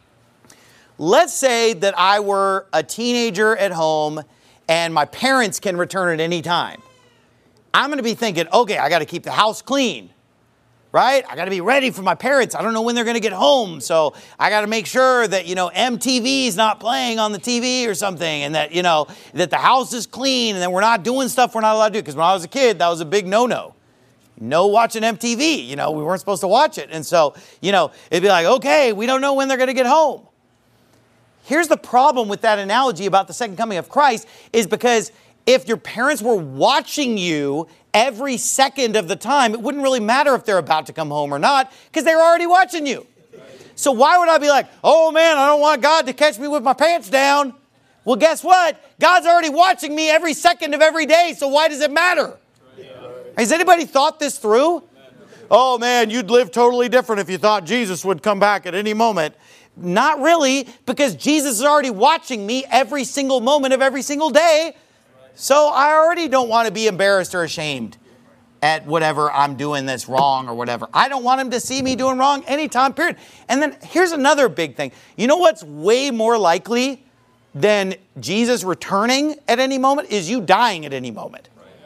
Let's say that I were a teenager at home and my parents can return at any time. I'm going to be thinking, okay, I got to keep the house clean, right? I got to be ready for my parents. I don't know when they're going to get home. So I got to make sure that, MTV is not playing on the TV or something, and that, that the house is clean, and that we're not doing stuff we're not allowed to do. Because when I was a kid, that was a big no-no. No watching MTV. We weren't supposed to watch it. And so, it'd be like, okay, we don't know when they're going to get home. Here's the problem with that analogy about the second coming of Christ is because if your parents were watching you every second of the time, it wouldn't really matter if they're about to come home or not because they were already watching you. So why would I be like, oh man, I don't want God to catch me with my pants down? Well, guess what? God's already watching me every second of every day, so why does it matter? Has anybody thought this through? Oh man, you'd live totally different if you thought Jesus would come back at any moment. Not really, because Jesus is already watching me every single moment of every single day. So I already don't want to be embarrassed or ashamed at whatever I'm doing that's wrong or whatever. I don't want him to see me doing wrong anytime, period. And then here's another big thing. You know what's way more likely than Jesus returning at any moment is you dying at any moment.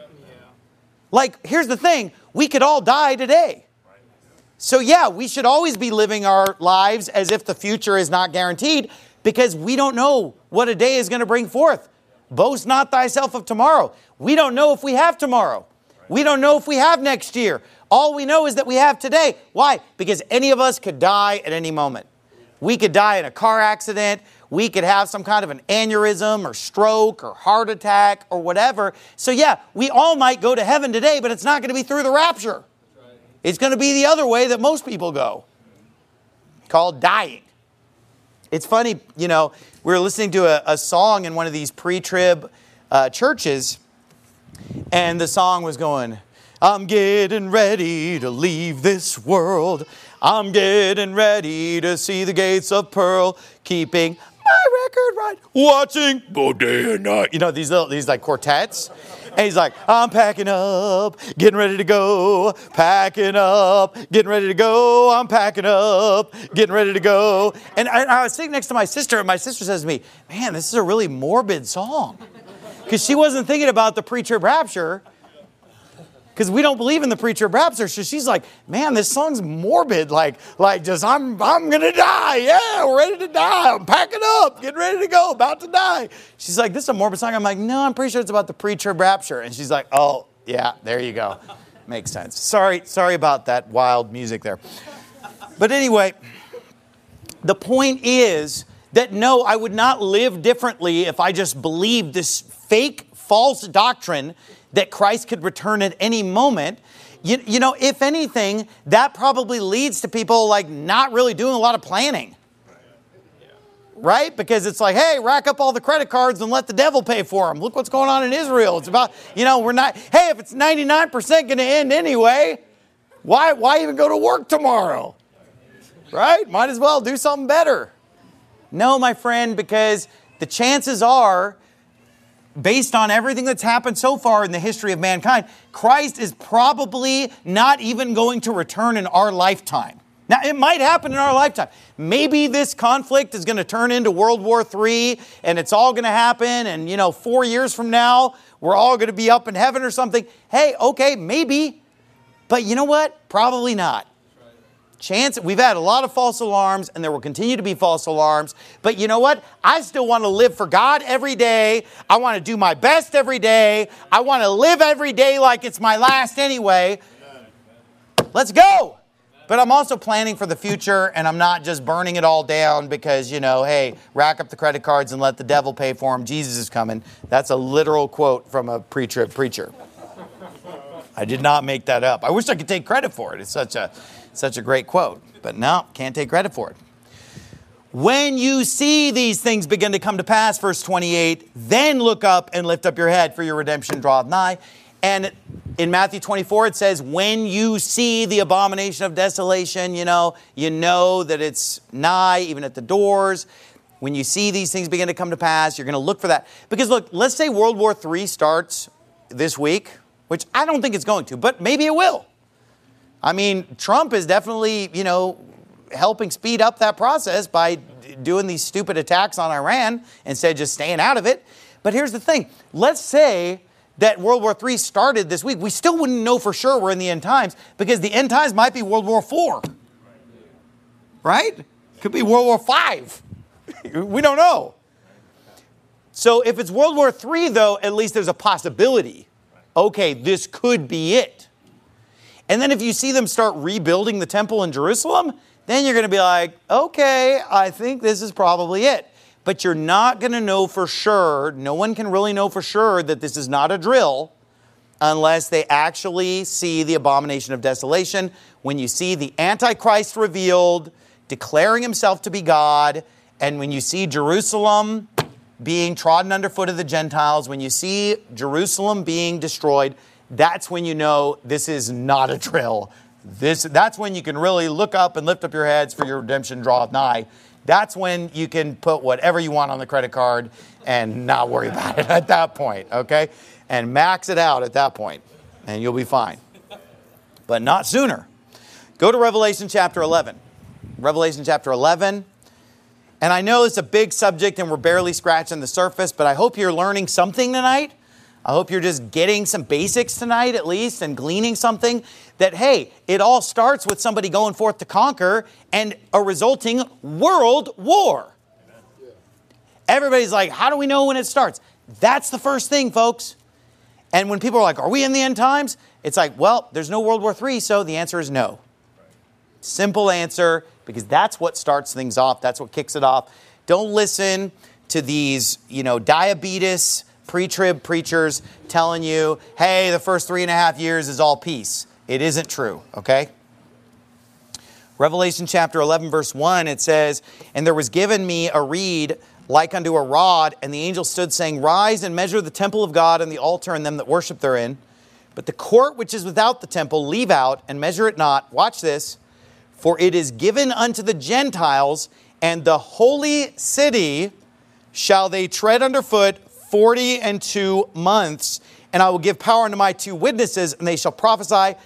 Like, here's the thing. We could all die today. So yeah, we should always be living our lives as if the future is not guaranteed because we don't know what a day is going to bring forth. Boast not thyself of tomorrow. We don't know if we have tomorrow. We don't know if we have next year. All we know is that we have today. Why? Because any of us could die at any moment. We could die in a car accident. We could have some kind of an aneurysm or stroke or heart attack or whatever. So yeah, we all might go to heaven today, but it's not going to be through the rapture. It's going to be the other way that most people go, called dying. It's funny, we were listening to a song in one of these pre-trib churches, and the song was going, I'm getting ready to leave this world. I'm getting ready to see the gates of pearl, keeping my record right, watching both day and night. You know, these like quartets. And he's like, I'm packing up, getting ready to go, packing up, getting ready to go, I'm packing up, getting ready to go. And I was sitting next to my sister, and my sister says to me, man, this is a really morbid song. Because she wasn't thinking about the pre-trib rapture, because we don't believe in the pre-trib rapture. So she's like, man, this song's morbid, like just, I'm going to die. Yeah, we're ready to die. I'm packing up, getting ready to go, about to die. She's like, this is a morbid song. I'm like, no, I'm pretty sure it's about the pre-trib rapture. And she's like, oh, yeah, there you go. Makes sense. Sorry about that wild music there. But anyway, the point is that no, I would not live differently if I just believed this fake, false doctrine that Christ could return at any moment. You know, if anything, that probably leads to people like not really doing a lot of planning. Right? Because it's like, hey, rack up all the credit cards and let the devil pay for them. Look what's going on in Israel. It's about, we're not, hey, if it's 99% going to end anyway, why even go to work tomorrow? Right? Might as well do something better. No, my friend, because the chances are, based on everything that's happened so far in the history of mankind, Christ is probably not even going to return in our lifetime. Now, it might happen in our lifetime. Maybe this conflict is going to turn into World War III, and it's all going to happen, and, 4 years from now, we're all going to be up in heaven or something. Hey, okay, maybe. But you know what? Probably not. We've had a lot of false alarms, and there will continue to be false alarms. But you know what? I still want to live for God every day. I want to do my best every day. I want to live every day like it's my last anyway. Let's go. But I'm also planning for the future, and I'm not just burning it all down because, hey, rack up the credit cards and let the devil pay for them. Jesus is coming. That's a literal quote from a pre-trib preacher. I did not make that up. I wish I could take credit for it. It's such a great quote. But no, can't take credit for it. When you see these things begin to come to pass, verse 28, then look up and lift up your head, for your redemption draweth nigh. And in Matthew 24, it says, when you see the abomination of desolation, you know that it's nigh, even at the doors. When you see these things begin to come to pass, you're going to look for that. Because look, let's say World War III starts this week, which I don't think it's going to, but maybe it will. I mean, Trump is definitely, helping speed up that process by doing these stupid attacks on Iran instead of just staying out of it. But here's the thing. Let's say that World War III started this week. We still wouldn't know for sure we're in the end times because the end times might be World War IV. Right? Could be World War V. We don't know. So if it's World War III, though, at least there's a possibility. Okay, this could be it. And then if you see them start rebuilding the temple in Jerusalem, then you're going to be like, okay, I think this is probably it. But you're not going to know for sure. No one can really know for sure that this is not a drill unless they actually see the abomination of desolation. When you see the Antichrist revealed, declaring himself to be God, and when you see Jerusalem being trodden underfoot of the Gentiles, when you see Jerusalem being destroyed, that's when you know this is not a drill. That's when you can really look up and lift up your heads, for your redemption draweth nigh. That's when you can put whatever you want on the credit card and not worry about it at that point, okay? And max it out at that point, and you'll be fine. But not sooner. Go to Revelation chapter 11. Revelation chapter 11. And I know it's a big subject and we're barely scratching the surface, but I hope you're learning something tonight. I hope you're just getting some basics tonight at least and gleaning something that, hey, it all starts with somebody going forth to conquer and a resulting world war. Everybody's like, how do we know when it starts? That's the first thing, folks. And when people are like, are we in the end times? It's like, well, there's no World War III, so the answer is no. Simple answer, because that's what starts things off. That's what kicks it off. Don't listen to these, diabetes pre-trib preachers telling you, hey, the first 3.5 years is all peace. It isn't true, okay? Revelation chapter 11, verse 1, it says, and there was given me a reed like unto a rod, and the angel stood saying, rise and measure the temple of God and the altar and them that worship therein. But the court which is without the temple leave out and measure it not. Watch this. For it is given unto the Gentiles, And the holy city shall they tread underfoot 42 months. And I will give power unto my 2 witnesses, and they shall prophesy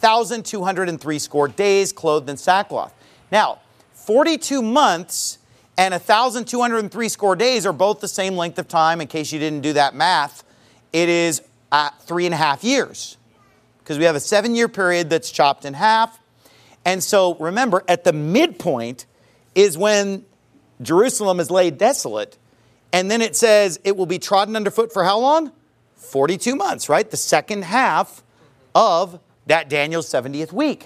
1,203 days, clothed in sackcloth. Now, 42 months and 1,203 days are both the same length of time. In case you didn't do that math, it is 3.5 years. Because we have a 7-year period that's chopped in half. And so remember, at the midpoint is when Jerusalem is laid desolate. And then it says it will be trodden underfoot for how long? 42 months, right? The second half of that Daniel's 70th week.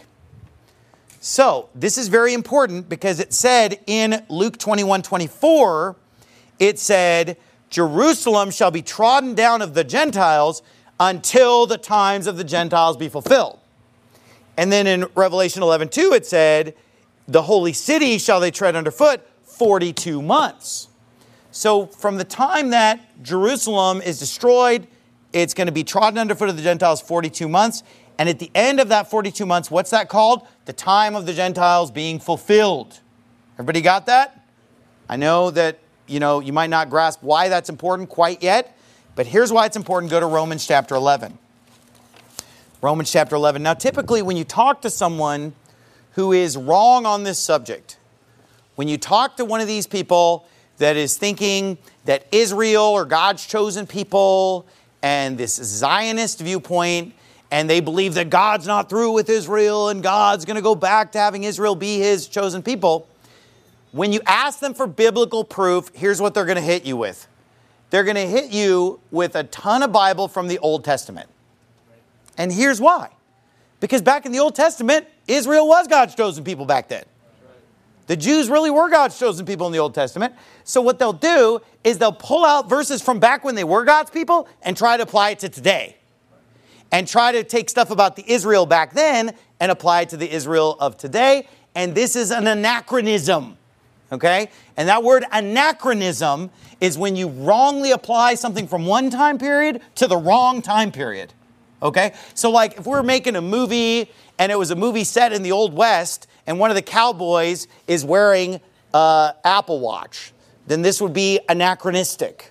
So this is very important because it said in Luke 21:24, it said, Jerusalem shall be trodden down of the Gentiles until the times of the Gentiles be fulfilled. And then in Revelation 11:2, it said, the holy city shall they tread underfoot 42 months. So from the time that Jerusalem is destroyed, it's going to be trodden underfoot of the Gentiles 42 months. And at the end of that 42 months, what's that called? The time of the Gentiles being fulfilled. Everybody got that? I know that, you might not grasp why that's important quite yet. But here's why it's important. Go to Romans chapter 11. Romans chapter 11. Now, typically when you talk to someone who is wrong on this subject, when you talk to one of these people that is thinking that Israel are God's chosen people and this Zionist viewpoint, and they believe that God's not through with Israel and God's going to go back to having Israel be his chosen people, when you ask them for biblical proof, here's what they're going to hit you with. They're going to hit you with a ton of Bible from the Old Testament. And here's why. Because back in the Old Testament, Israel was God's chosen people back then. The Jews really were God's chosen people in the Old Testament. So what they'll do is they'll pull out verses from back when they were God's people and try to apply it to today. And try to take stuff about the Israel back then and apply it to the Israel of today. And this is an anachronism. Okay? And that word anachronism is when you wrongly apply something from one time period to the wrong time period. Okay? So like if we're making a movie and it was a movie set in the Old West and one of the cowboys is wearing an Apple Watch, then this would be anachronistic.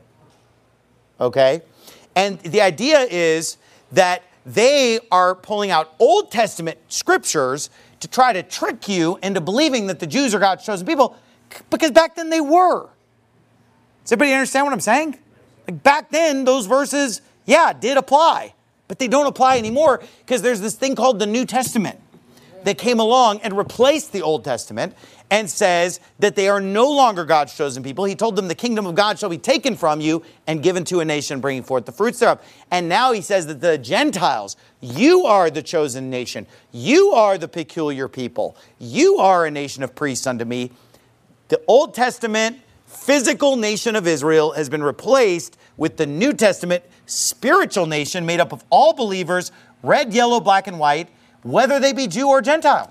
Okay? And the idea is that they are pulling out Old Testament scriptures to try to trick you into believing that the Jews are God's chosen people, because back then they were. Does everybody understand what I'm saying? Like back then, those verses, did apply, but they don't apply anymore because there's this thing called the New Testament that came along and replaced the Old Testament and says that they are no longer God's chosen people. He told them the kingdom of God shall be taken from you and given to a nation bringing forth the fruits thereof. And now he says that the Gentiles, you are the chosen nation. You are the peculiar people. You are a nation of priests unto me. The Old Testament physical nation of Israel has been replaced with the New Testament spiritual nation made up of all believers, red, yellow, black, and white, whether they be Jew or Gentile.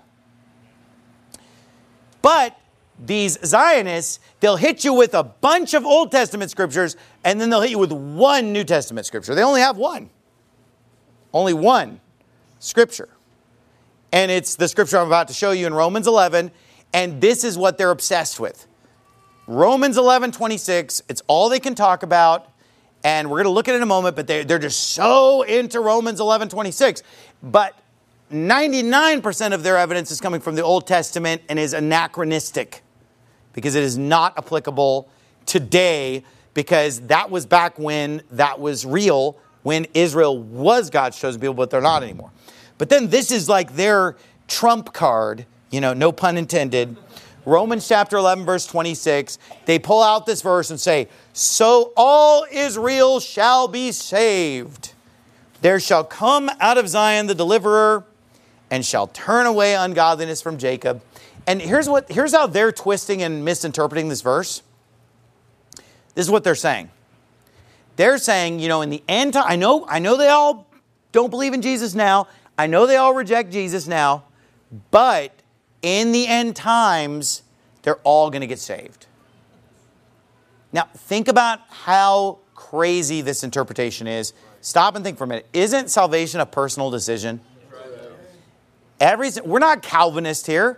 But these Zionists, they'll hit you with a bunch of Old Testament scriptures, and then they'll hit you with one New Testament scripture. They only have one. Only one scripture. And it's the scripture I'm about to show you in Romans 11, and this is what they're obsessed with. Romans 11:26, it's all they can talk about, and we're going to look at it in a moment, but they're just so into Romans 11:26. But 99% of their evidence is coming from the Old Testament and is anachronistic because it is not applicable today, because that was back when that was real, when Israel was God's chosen people, but they're not anymore. But then this is like their trump card, no pun intended. Romans chapter 11, verse 26, they pull out this verse and say, so all Israel shall be saved. There shall come out of Zion the deliverer, and shall turn away ungodliness from Jacob. And here's how they're twisting and misinterpreting this verse. This is what they're saying. They're saying, in the end time, I know they all don't believe in Jesus now. I know they all reject Jesus now. But in the end times, they're all going to get saved. Now, think about how crazy this interpretation is. Stop and think for a minute. Isn't salvation a personal decision? We're not Calvinists here.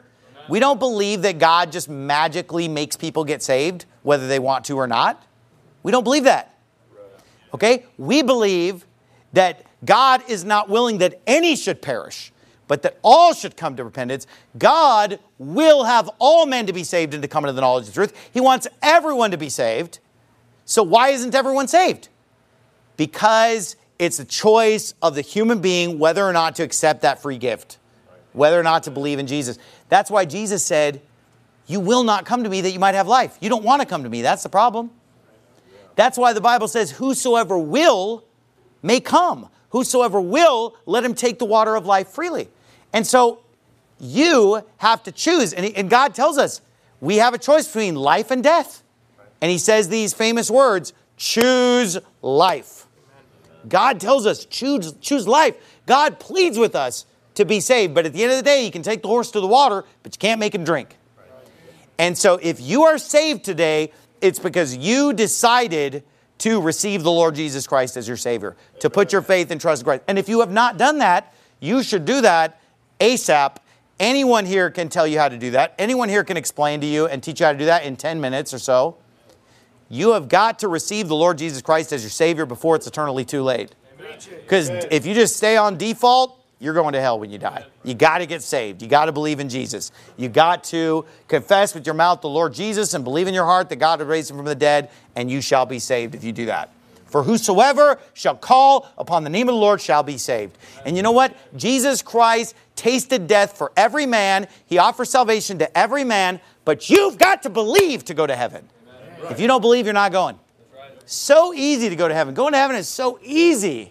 We don't believe that God just magically makes people get saved, whether they want to or not. We don't believe that. Okay? We believe that God is not willing that any should perish, but that all should come to repentance. God will have all men to be saved and to come into the knowledge of the truth. He wants everyone to be saved. So why isn't everyone saved? Because it's a choice of the human being whether or not to accept that free gift, whether or not to believe in Jesus. That's why Jesus said, you will not come to me that you might have life. You don't want to come to me. That's the problem. That's why the Bible says, whosoever will may come. Whosoever will, let him take the water of life freely. And so you have to choose. And God tells us we have a choice between life and death. And he says these famous words, choose life. God tells us, choose life. God pleads with us to be saved. But at the end of the day, you can take the horse to the water, but you can't make him drink. And so if you are saved today, it's because you decided to receive the Lord Jesus Christ as your Savior, to put your faith and trust in Christ. And if you have not done that, you should do that ASAP. Anyone here can tell you how to do that. Anyone here can explain to you and teach you how to do that in 10 minutes or so. You have got to receive the Lord Jesus Christ as your Savior before it's eternally too late. Because if you just stay on default, you're going to hell when you die. You got to get saved. You got to believe in Jesus. You got to confess with your mouth the Lord Jesus and believe in your heart that God would raise him from the dead, and you shall be saved if you do that. For whosoever shall call upon the name of the Lord shall be saved. And you know what? Jesus Christ tasted death for every man. He offers salvation to every man, but you've got to believe to go to heaven. If you don't believe, you're not going. So easy to go to heaven. Going to heaven is so easy.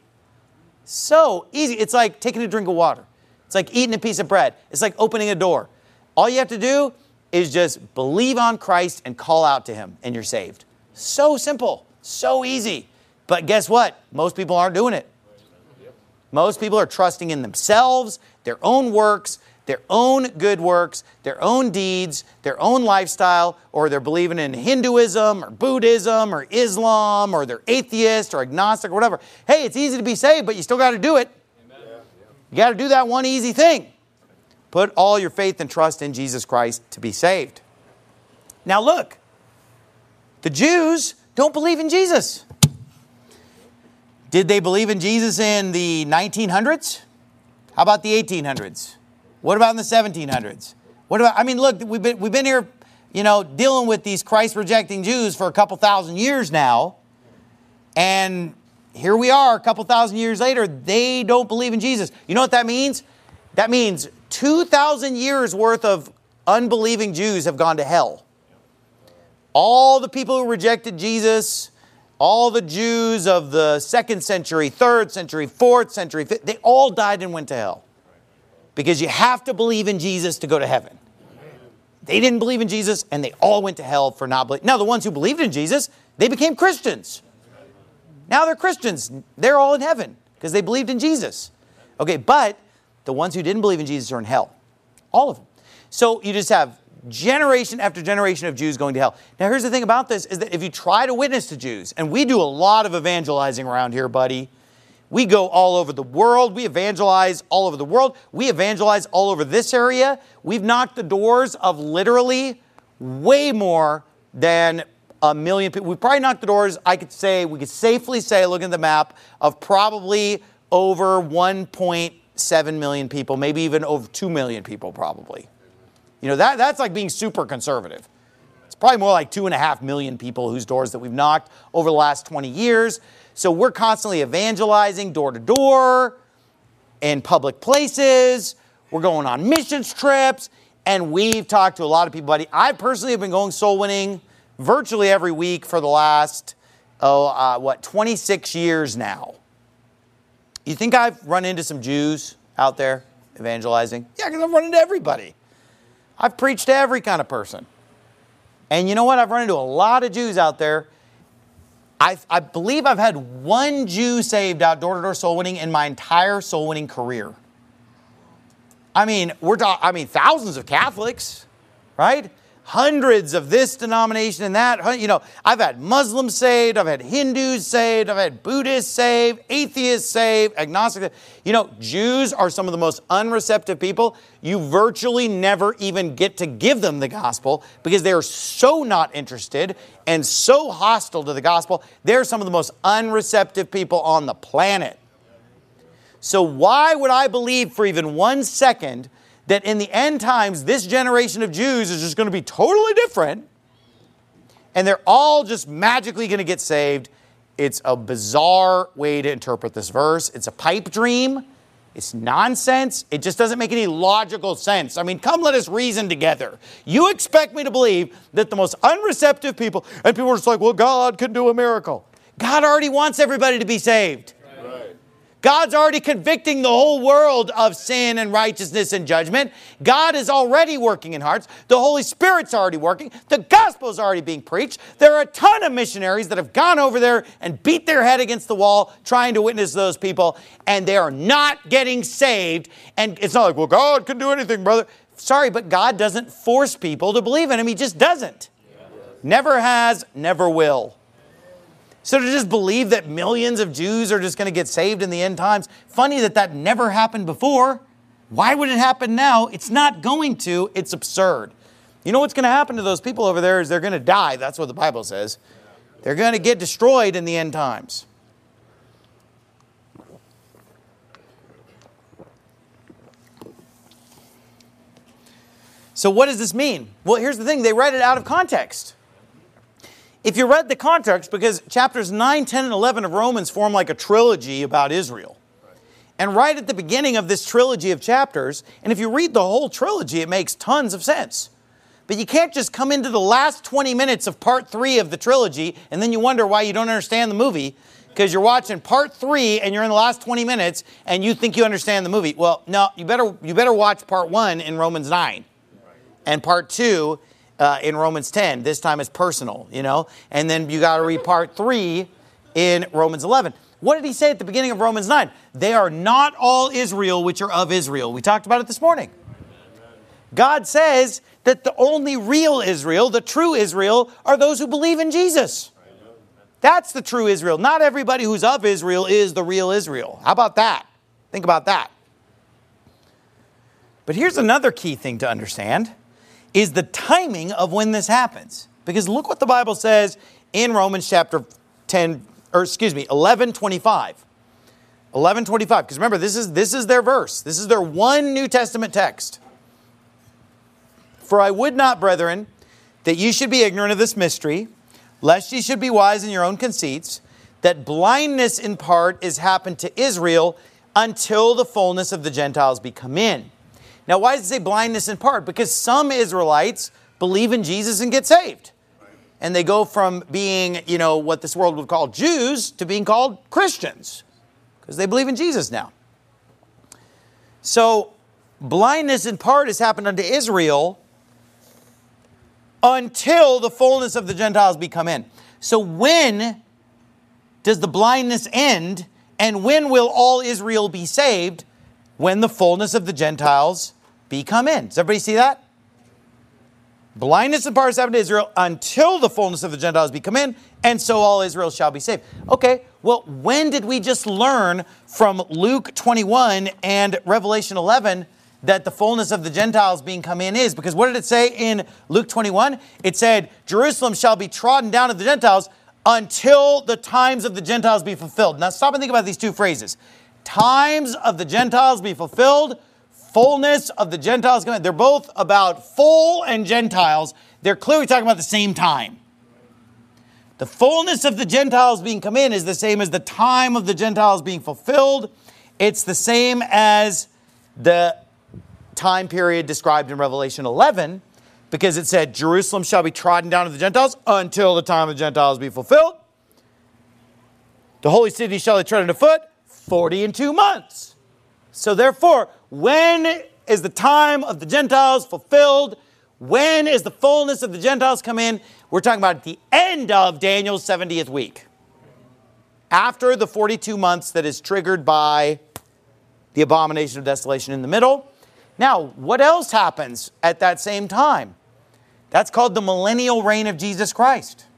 So easy. It's like taking a drink of water. It's like eating a piece of bread. It's like opening a door. All you have to do is just believe on Christ and call out to him, and you're saved. So simple. So easy. But guess what? Most people aren't doing it. Most people are trusting in themselves, their own works, their own good works, their own deeds, their own lifestyle, or they're believing in Hinduism or Buddhism or Islam, or they're atheist or agnostic or whatever. Hey, it's easy to be saved, but you still got to do it. Amen. You got to do that one easy thing. Put all your faith and trust in Jesus Christ to be saved. Now look, the Jews don't believe in Jesus. Did they believe in Jesus in the 1900s? How about the 1800s? What about in the 1700s? What about, I mean, look, we've been here, dealing with these Christ-rejecting Jews for a couple thousand years now. And here we are, a couple thousand years later, they don't believe in Jesus. You know what that means? That means 2,000 years worth of unbelieving Jews have gone to hell. All the people who rejected Jesus, all the Jews of the 2nd century, 3rd century, 4th century, they all died and went to hell. Because you have to believe in Jesus to go to heaven. They didn't believe in Jesus, and they all went to hell for not believing. Now, the ones who believed in Jesus, they became Christians. Now they're Christians. They're all in heaven because they believed in Jesus. Okay, but the ones who didn't believe in Jesus are in hell. All of them. So you just have generation after generation of Jews going to hell. Now, here's the thing about this, is that if you try to witness to Jews, and we do a lot of evangelizing around here, buddy. We go all over the world. We evangelize all over the world. We evangelize all over this area. We've knocked the doors of literally way more than 1 million people. We probably knocked the doors, we could safely say, looking at the map, of probably over 1.7 million people, maybe even over 2 million people probably. That's like being super conservative. It's probably more like 2.5 million people whose doors that we've knocked over the last 20 years. So we're constantly evangelizing door to door in public places. We're going on missions trips. And we've talked to a lot of people, buddy. I personally have been going soul winning virtually every week for the last, 26 years now. You think I've run into some Jews out there evangelizing? Yeah, because I've run into everybody. I've preached to every kind of person. And you know what? I've run into a lot of Jews out there. I believe I've had one Jew saved out door-to-door soul winning in my entire soul winning career. I mean, thousands of Catholics, right? hundreds of this denomination and that. You know, I've had Muslims saved, I've had Hindus saved, I've had Buddhists saved, atheists saved, agnostics. You know, Jews are some of the most unreceptive people. You virtually never even get to give them the gospel because they are so not interested and so hostile to the gospel. They're some of the most unreceptive people on the planet. So why would I believe for even 1 second that in the end times, this generation of Jews is just going to be totally different, and they're all just magically going to get saved? It's a bizarre way to interpret this verse. It's a pipe dream. It's nonsense. It just doesn't make any logical sense. I mean, come let us reason together. You expect me to believe that the most unreceptive people, and people are just like, well, God can do a miracle. God already wants everybody to be saved. God's already convicting the whole world of sin and righteousness and judgment. God is already working in hearts. The Holy Spirit's already working. The gospel's already being preached. There are a ton of missionaries that have gone over there and beat their head against the wall trying to witness those people, and they are not getting saved. And it's not like, well, God can do anything, brother. Sorry, but God doesn't force people to believe in Him. He just doesn't. Never has, never will. So to just believe that millions of Jews are just going to get saved in the end times, funny that that never happened before. Why would it happen now? It's not going to. It's absurd. You know what's going to happen to those people over there is they're going to die. That's what the Bible says. They're going to get destroyed in the end times. So what does this mean? Well, here's the thing. They read it out of context. If you read the context, because chapters 9, 10, and 11 of Romans form like a trilogy about Israel. And right at the beginning of this trilogy of chapters, and if you read the whole trilogy, it makes tons of sense. But you can't just come into the last 20 minutes of part 3 of the trilogy, and then you wonder why you don't understand the movie, because you're watching part 3 and you're in the last 20 minutes and you think you understand the movie. Well, no, you better watch part 1 in Romans 9 and part 2 in Romans 10. This time it's personal, you know. And then you got to read part 3 in Romans 11. What did he say at the beginning of Romans 9? They are not all Israel which are of Israel. We talked about it this morning. God says that the only real Israel, the true Israel, are those who believe in Jesus. That's the true Israel. Not everybody who's of Israel is the real Israel. How about that? Think about that. But here's another key thing to understand, is the timing of when this happens. Because look what the Bible says in Romans chapter 11:25. 11:25. Because remember, this is their verse. This is their one New Testament text. For I would not, brethren, that you should be ignorant of this mystery, lest ye should be wise in your own conceits, that blindness in part is happened to Israel until the fullness of the Gentiles be come in. Now, why does it say blindness in part? Because some Israelites believe in Jesus and get saved. And they go from being, you know, what this world would call Jews to being called Christians. Because they believe in Jesus now. So, blindness in part has happened unto Israel until the fullness of the Gentiles be come in. So when does the blindness end? And when will all Israel be saved? When the fullness of the Gentiles be come in. Does everybody see that? Blindness in part has happened to Israel until the fullness of the Gentiles be come in, and so all Israel shall be saved. Okay, well, when did we just learn from Luke 21 and Revelation 11 that the fullness of the Gentiles being come in is? Because what did it say in Luke 21? It said, Jerusalem shall be trodden down of the Gentiles until the times of the Gentiles be fulfilled. Now stop and think about these two phrases. Times of the Gentiles be fulfilled, fullness of the Gentiles come in. They're both about full and Gentiles. They're clearly talking about the same time. The fullness of the Gentiles being come in is the same as the time of the Gentiles being fulfilled. It's the same as the time period described in Revelation 11, because it said Jerusalem shall be trodden down of the Gentiles until the time of the Gentiles be fulfilled. The holy city shall they tread underfoot 40 and 2 months. So therefore, when is the time of the Gentiles fulfilled? When is the fullness of the Gentiles come in? We're talking about the end of Daniel's 70th week. After the 42 months that is triggered by the abomination of desolation in the middle. Now, what else happens at that same time? That's called the millennial reign of Jesus Christ.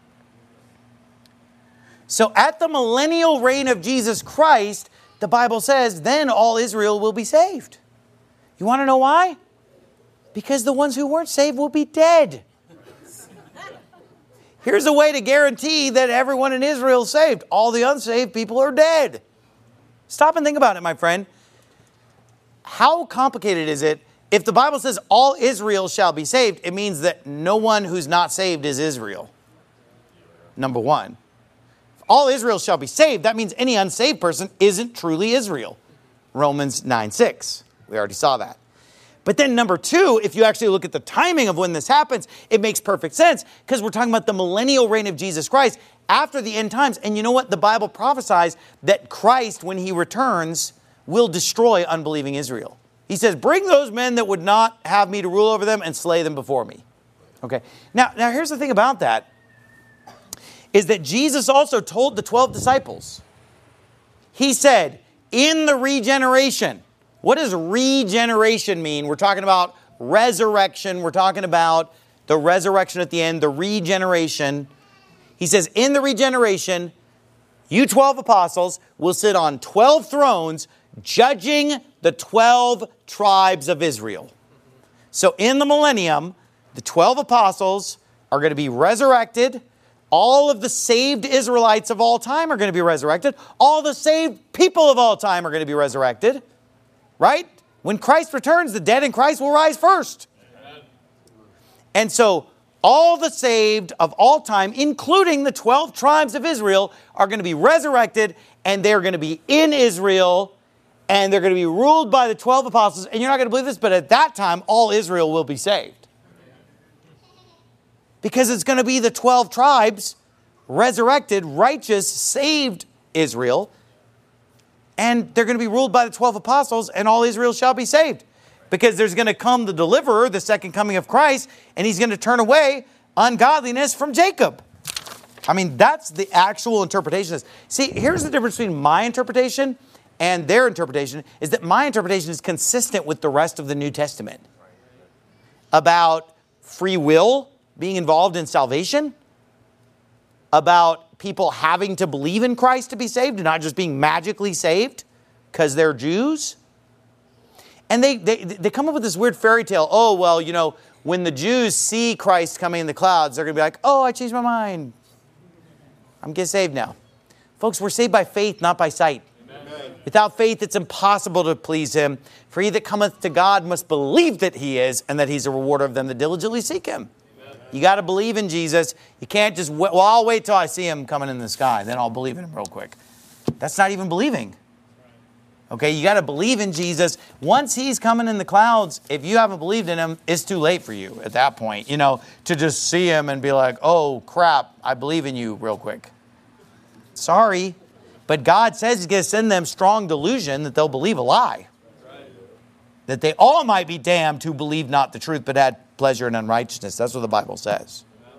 So at the millennial reign of Jesus Christ, the Bible says, then all Israel will be saved. You want to know why? Because the ones who weren't saved will be dead. Here's a way to guarantee that everyone in Israel is saved. All the unsaved people are dead. Stop and think about it, my friend. How complicated is it? If the Bible says all Israel shall be saved, it means that no one who's not saved is Israel. Number one. If all Israel shall be saved, that means any unsaved person isn't truly Israel. Romans 9:6. We already saw that. But then number two, if you actually look at the timing of when this happens, it makes perfect sense because we're talking about the millennial reign of Jesus Christ after the end times. And you know what? The Bible prophesies that Christ, when he returns, will destroy unbelieving Israel. He says, bring those men that would not have me to rule over them and slay them before me. Okay. Now here's the thing about that, is that Jesus also told the 12 disciples, he said, in the regeneration. What does regeneration mean? We're talking about resurrection. We're talking about the resurrection at the end, the regeneration. He says, in the regeneration, you 12 apostles will sit on 12 thrones judging the 12 tribes of Israel. So in the millennium, the 12 apostles are going to be resurrected. All of the saved Israelites of all time are going to be resurrected. All the saved people of all time are going to be resurrected. Right? When Christ returns, the dead in Christ will rise first. Amen. And so all the saved of all time, including the 12 tribes of Israel, are going to be resurrected, and they're going to be in Israel, and they're going to be ruled by the 12 apostles. And you're not going to believe this, but at that time, all Israel will be saved. Because it's going to be the 12 tribes, resurrected, righteous, saved Israel. And they're going to be ruled by the 12 apostles, and all Israel shall be saved. Because there's going to come the deliverer, the second coming of Christ, and he's going to turn away ungodliness from Jacob. I mean, that's the actual interpretation. See, here's the difference between my interpretation and their interpretation, is that my interpretation is consistent with the rest of the New Testament. About free will being involved in salvation, about people having to believe in Christ to be saved and not just being magically saved because they're Jews. And they come up with this weird fairy tale. Oh, well, you know, when the Jews see Christ coming in the clouds, they're going to be like, oh, I changed my mind. I'm getting saved now. Folks, we're saved by faith, not by sight. Amen. Without faith, it's impossible to please him. For he that cometh to God must believe that he is, and that he's a rewarder of them that diligently seek him. You got to believe in Jesus. You can't just, well, I'll wait till I see him coming in the sky. Then I'll believe in him real quick. That's not even believing. Okay, you got to believe in Jesus. Once he's coming in the clouds, if you haven't believed in him, it's too late for you at that point, you know, to just see him and be like, oh, crap, I believe in you real quick. Sorry. But God says he's going to send them strong delusion that they'll believe a lie. That they all might be damned who believe not the truth, but had pleasure in unrighteousness. That's what the Bible says.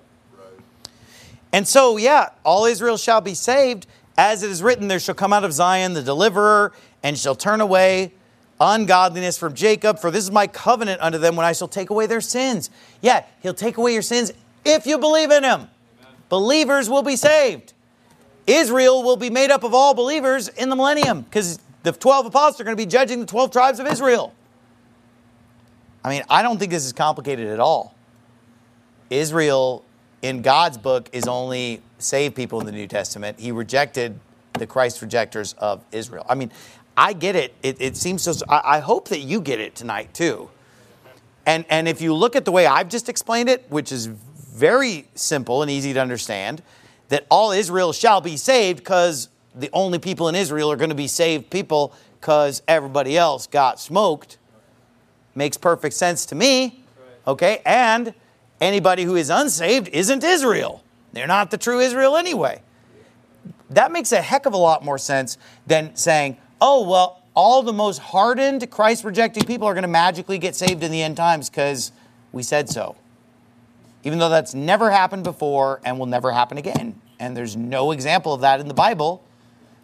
And so, yeah, all Israel shall be saved. As it is written, there shall come out of Zion the deliverer, and shall turn away ungodliness from Jacob. For this is my covenant unto them when I shall take away their sins. Yeah, he'll take away your sins if you believe in him. Amen. Believers will be saved. Israel will be made up of all believers in the millennium, because the 12 apostles are going to be judging the 12 tribes of Israel. I mean, I don't think this is complicated at all. Israel, in God's book, is only saved people in the New Testament. He rejected the Christ rejectors of Israel. I mean, I get it. It seems so. I hope that you get it tonight, too. And if you look at the way I've just explained it, which is very simple and easy to understand, that all Israel shall be saved because the only people in Israel are going to be saved people because everybody else got smoked. Makes perfect sense to me. Okay? And anybody who is unsaved isn't Israel. They're not the true Israel anyway. That makes a heck of a lot more sense than saying, oh, well, all the most hardened, Christ-rejecting people are going to magically get saved in the end times because we said so. Even though that's never happened before and will never happen again. And there's no example of that in the Bible.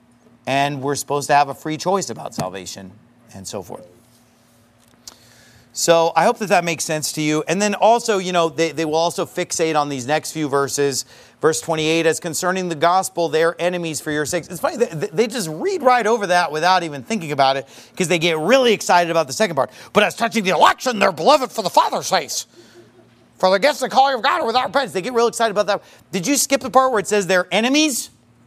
And we're supposed to have a free choice about salvation and so forth. So I hope that makes sense to you. And then also, they will also fixate on these next few verses. Verse 28, as concerning the gospel, they are enemies for your sakes. It's funny, they just read right over that without even thinking about it because they get really excited about the second part. But as touching the election, they're beloved for the Father's sakes. For the gifts and calling of God are without repentance. They get real excited about that. Did you skip the part where it says they're enemies?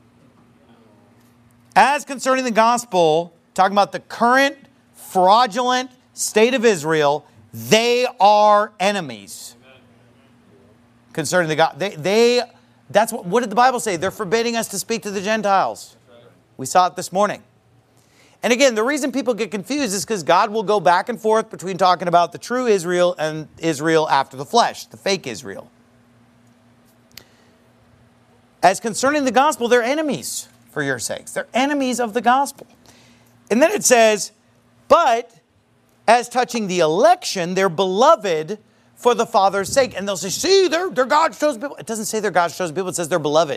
As concerning the gospel, talking about the current fraudulent state of Israel, they are enemies. Concerning the God, that's what did the Bible say? They're forbidding us to speak to the Gentiles. We saw it this morning. And again, the reason people get confused is because God will go back and forth between talking about the true Israel and Israel after the flesh, the fake Israel. As concerning the gospel, they're enemies for your sakes. They're enemies of the gospel. And then it says, but as touching the election, they're beloved for the Father's sake. And they'll say, see, they're God's chosen people. It doesn't say they're God's chosen people. It says they're beloved.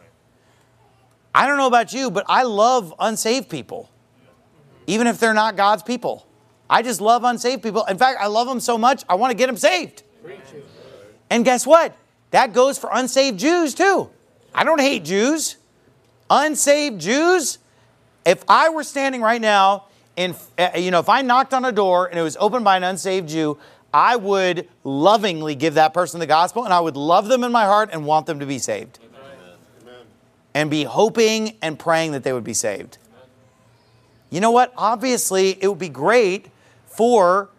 I don't know about you, but I love unsaved people. Even if they're not God's people. I just love unsaved people. In fact, I love them so much, I want to get them saved. And guess what? That goes for unsaved Jews too. I don't hate Jews. Unsaved Jews, if I were standing right now, if I knocked on a door and it was opened by an unsaved Jew, I would lovingly give that person the gospel and I would love them in my heart and want them to be saved. Amen. And be hoping and praying that they would be saved. You know what? Obviously, it would be great for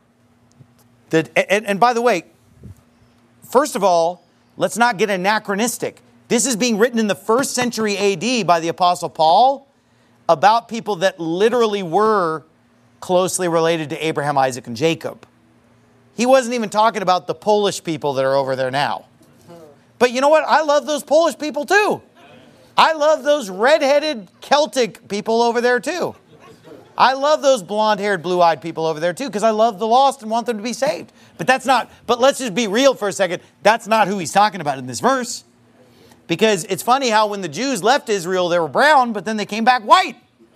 and by the way, first of all, let's not get anachronistic. This is being written in the 1st century AD by the Apostle Paul about people that literally were closely related to Abraham, Isaac, and Jacob. He wasn't even talking about the Polish people that are over there now. But you know what? I love those Polish people too. I love those red-headed Celtic people over there too. I love those blonde-haired, blue-eyed people over there too because I love the lost and want them to be saved. But let's just be real for a second. That's not who he's talking about in this verse. Because it's funny how when the Jews left Israel, they were brown, but then they came back white.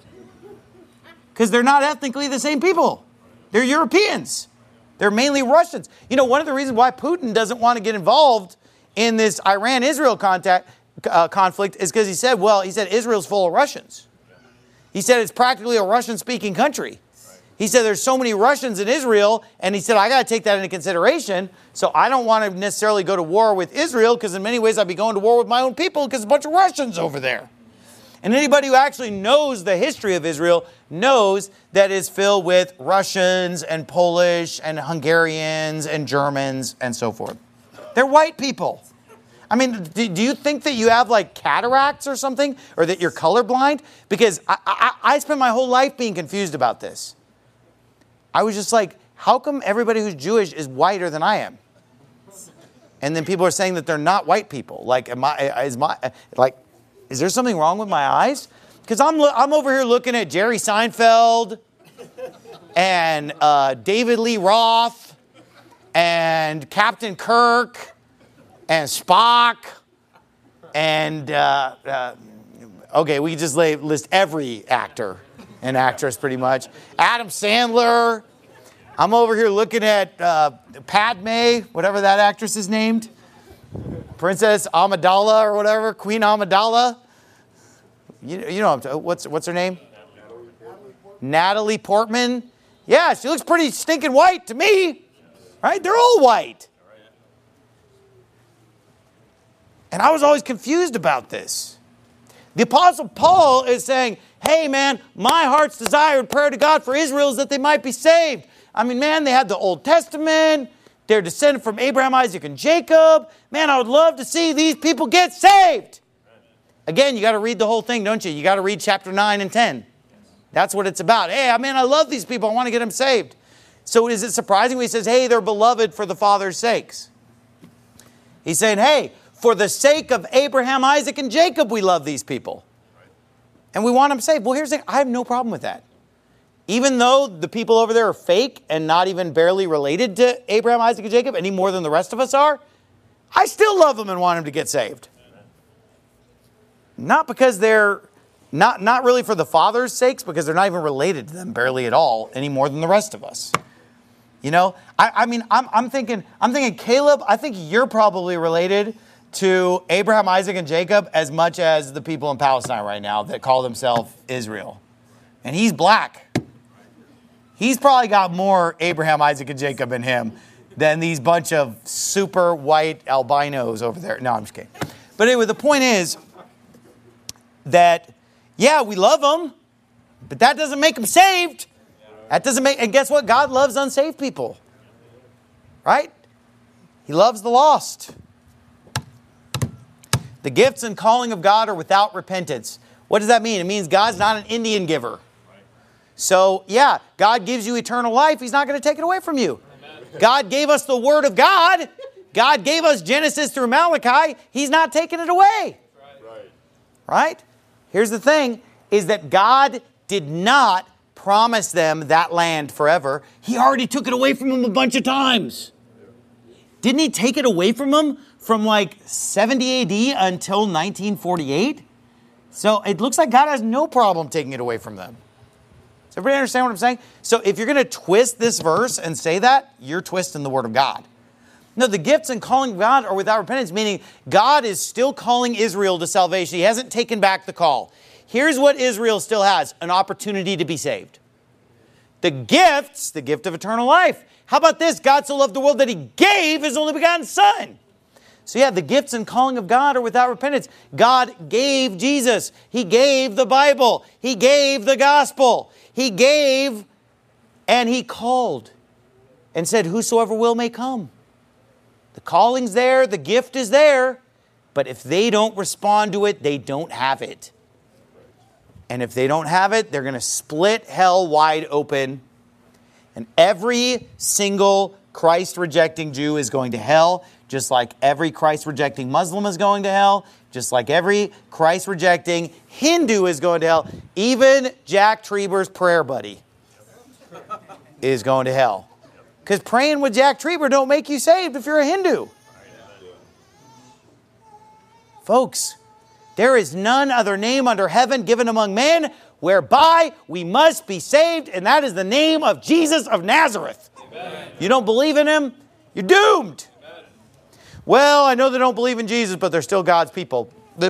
Because they're not ethnically the same people. They're Europeans. They're mainly Russians. You know, one of the reasons why Putin doesn't want to get involved in this Iran-Israel conflict is because he said Israel's full of Russians. He said it's practically a Russian-speaking country. He said there's so many Russians in Israel, and he said, I got to take that into consideration, so I don't want to necessarily go to war with Israel, because in many ways I'd be going to war with my own people, because there's a bunch of Russians over there. And anybody who actually knows the history of Israel knows that it's filled with Russians and Polish and Hungarians and Germans and so forth. They're white people. I mean, do you think that you have like cataracts or something, or that you're colorblind? Because I spent my whole life being confused about this. I was just like, how come everybody who's Jewish is whiter than I am? And then people are saying that they're not white people. Like, is there something wrong with my eyes? Because I'm over here looking at Jerry Seinfeld and David Lee Roth and Captain Kirk and Spock and okay, we can just list every actor and actress pretty much. Adam Sandler. I'm over here looking at Padme, whatever that actress is named. Princess Amidala or whatever, Queen Amidala. You know what's her name? Natalie Portman. Yeah, she looks pretty stinking white to me. Right? They're all white. And I was always confused about this. The Apostle Paul is saying, hey man, my heart's desire and prayer to God for Israel is that they might be saved. I mean, man, they had the Old Testament. They're descended from Abraham, Isaac, and Jacob. Man, I would love to see these people get saved. Again, you got to read the whole thing, don't you? You got to read chapter 9 and 10. That's what it's about. Hey, man, I love these people. I want to get them saved. So is it surprising when he says, hey, they're beloved for the Father's sakes? He's saying, hey, for the sake of Abraham, Isaac, and Jacob, we love these people. And we want them saved. Well, here's the thing. I have no problem with that. Even though the people over there are fake and not even barely related to Abraham, Isaac, and Jacob any more than the rest of us are, I still love them and want them to get saved. Not because they're not really for the Father's sakes, because they're not even related to them barely at all any more than the rest of us. You know, I mean, I'm thinking, Caleb, I think you're probably related to Abraham, Isaac, and Jacob as much as the people in Palestine right now that call themselves Israel. And he's black. He's probably got more Abraham, Isaac, and Jacob in him than these bunch of super white albinos over there. No, I'm just kidding. But anyway, the point is that, yeah, we love them, but that doesn't make them saved. That doesn't make, and guess what? God loves unsaved people. Right? He loves the lost. The gifts and calling of God are without repentance. What does that mean? It means God's not an Indian giver. So, yeah, God gives you eternal life. He's not going to take it away from you. God gave us the Word of God. God gave us Genesis through Malachi. He's not taking it away. Right? Here's the thing, is that God did not promise them that land forever. He already took it away from them a bunch of times. Didn't He take it away from them from like 70 AD until 1948? So it looks like God has no problem taking it away from them. Does everybody understand what I'm saying? So if you're going to twist this verse and say that, you're twisting the Word of God. No, the gifts and calling of God are without repentance, meaning God is still calling Israel to salvation. He hasn't taken back the call. Here's what Israel still has, an opportunity to be saved. The gifts, the gift of eternal life. How about this? God so loved the world that He gave His only begotten Son. So yeah, the gifts and calling of God are without repentance. God gave Jesus. He gave the Bible. He gave the gospel. He gave and He called and said, whosoever will may come. The calling's there, the gift is there, but if they don't respond to it, they don't have it. And if they don't have it, they're going to split hell wide open. And every single Christ-rejecting Jew is going to hell, just like every Christ-rejecting Muslim is going to hell, just like every Christ-rejecting Hindu is going to hell. Even Jack Trieber's prayer buddy is going to hell. Because praying with Jack Trieber don't make you saved if you're a Hindu. Folks, there is none other name under heaven given among men whereby we must be saved, and that is the name of Jesus of Nazareth. Amen. You don't believe in Him, you're doomed. Amen. Well, I know they don't believe in Jesus, but they're still God's people.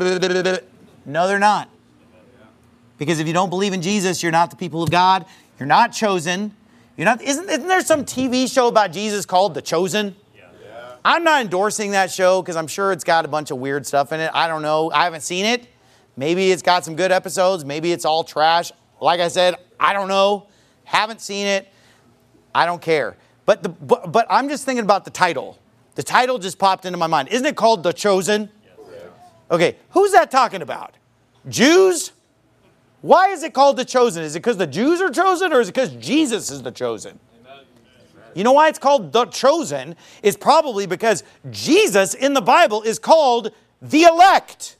No, they're not. Because if you don't believe in Jesus, you're not the people of God. You're not chosen. You're not. Isn't there some TV show about Jesus called The Chosen? I'm not endorsing that show because I'm sure it's got a bunch of weird stuff in it. I don't know. I haven't seen it. Maybe it's got some good episodes. Maybe it's all trash. Like I said, I don't know. Haven't seen it. I don't care. But I'm just thinking about the title. The title just popped into my mind. Isn't it called The Chosen? Okay, who's that talking about? Jews? Why is it called The Chosen? Is it because the Jews are chosen, or is it because Jesus is the chosen? You know why it's called The Chosen? It's probably because Jesus in the Bible is called the elect.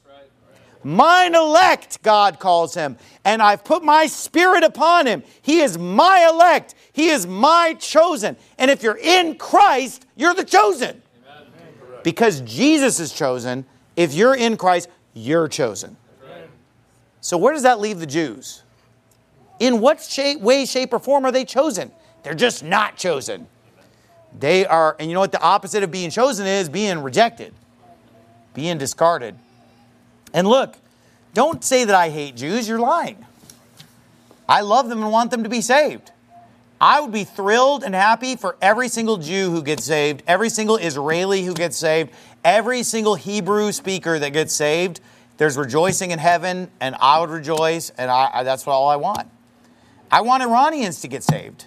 Mine elect, God calls Him. And I've put my Spirit upon Him. He is my elect. He is my chosen. And if you're in Christ, you're the chosen. Because Jesus is chosen, if you're in Christ, you're chosen. So where does that leave the Jews? In what way, shape, or form are they chosen? They're just not chosen. They are, and you know what the opposite of being chosen is? Being rejected. Being discarded. And look, don't say that I hate Jews. You're lying. I love them and want them to be saved. I would be thrilled and happy for every single Jew who gets saved, every single Israeli who gets saved, every single Hebrew speaker that gets saved. There's rejoicing in heaven, and I would rejoice, and that's all I want. I want Iranians to get saved.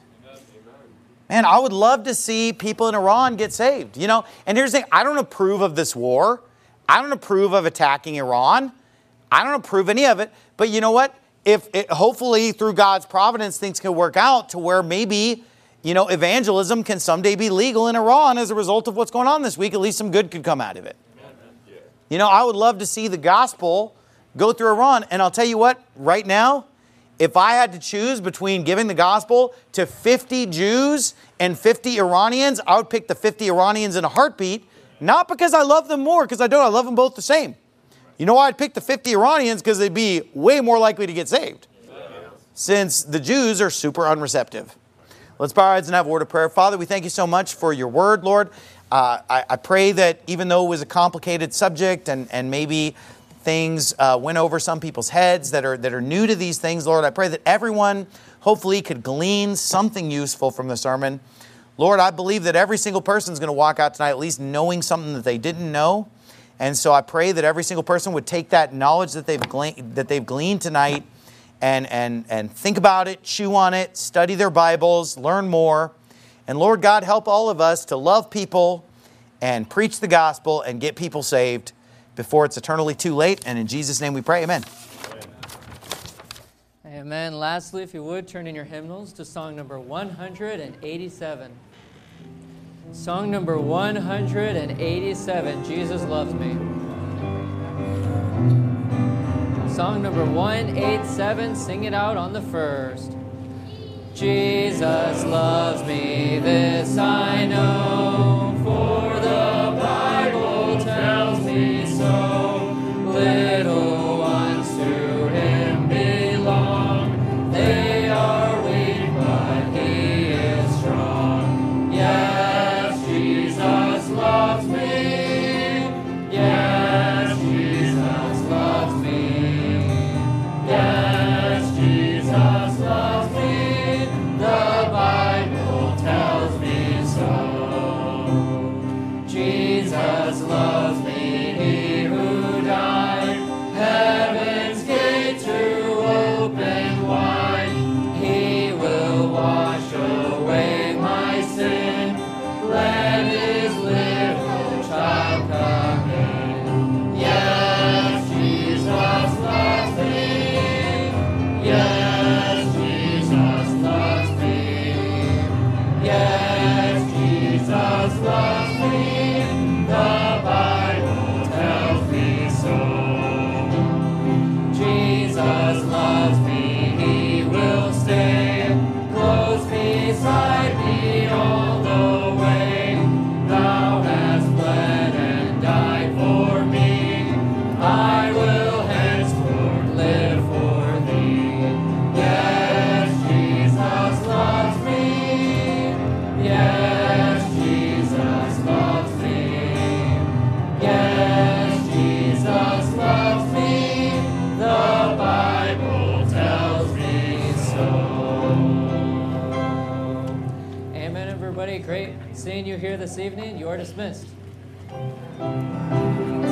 Man, I would love to see people in Iran get saved, you know. And here's the thing, I don't approve of this war. I don't approve of attacking Iran. I don't approve any of it. But you know what? Hopefully through God's providence, things can work out to where maybe, you know, evangelism can someday be legal in Iran as a result of what's going on this week. At least some good could come out of it. You know, I would love to see the gospel go through Iran. And I'll tell you what, right now, if I had to choose between giving the gospel to 50 Jews and 50 Iranians, I would pick the 50 Iranians in a heartbeat. Not because I love them more, because I don't. I love them both the same. You know why I'd pick the 50 Iranians? Because they'd be way more likely to get saved. Since the Jews are super unreceptive. Let's bow our heads and have a word of prayer. Father, we thank you so much for your word, Lord. I pray that even though it was a complicated subject and maybe things went over some people's heads that are new to these things, Lord, I pray that everyone hopefully could glean something useful from the sermon. Lord, I believe that every single person is going to walk out tonight at least knowing something that they didn't know. And so I pray that every single person would take that knowledge that they've gleaned tonight and think about it, chew on it, study their Bibles, learn more. And Lord God, help all of us to love people and preach the gospel and get people saved before it's eternally too late. And in Jesus' name we pray, amen. Amen. Lastly, if you would, turn in your hymnals to song number 187. Song number 187, Jesus Loves Me. Song number 187, sing it out on the first. Jesus loves me, this I know, for the Bible tells me so. Little ones to Him belong, they are weak, but He is strong. Yes, Jesus loves me. Yes, Jesus loves me. Yes, Jesus loves me. The Bible tells me so. Jesus loves me, He who died, heaven's gate to open wide. He will wash away my sin. Let His little child come in. Yes, Jesus loves me. Yes, Jesus loves me. Yes, Jesus loves me. The Bible tells me so. Jesus loves me, He will stay close beside me all the way. Thou hast bled and died for me. I will henceforth live for Thee. Yes, Jesus loves me. Yes, Jesus loves me. Yes, Jesus loves me. The Bible tells me so. Amen, everybody. Great seeing you here this evening. You are dismissed.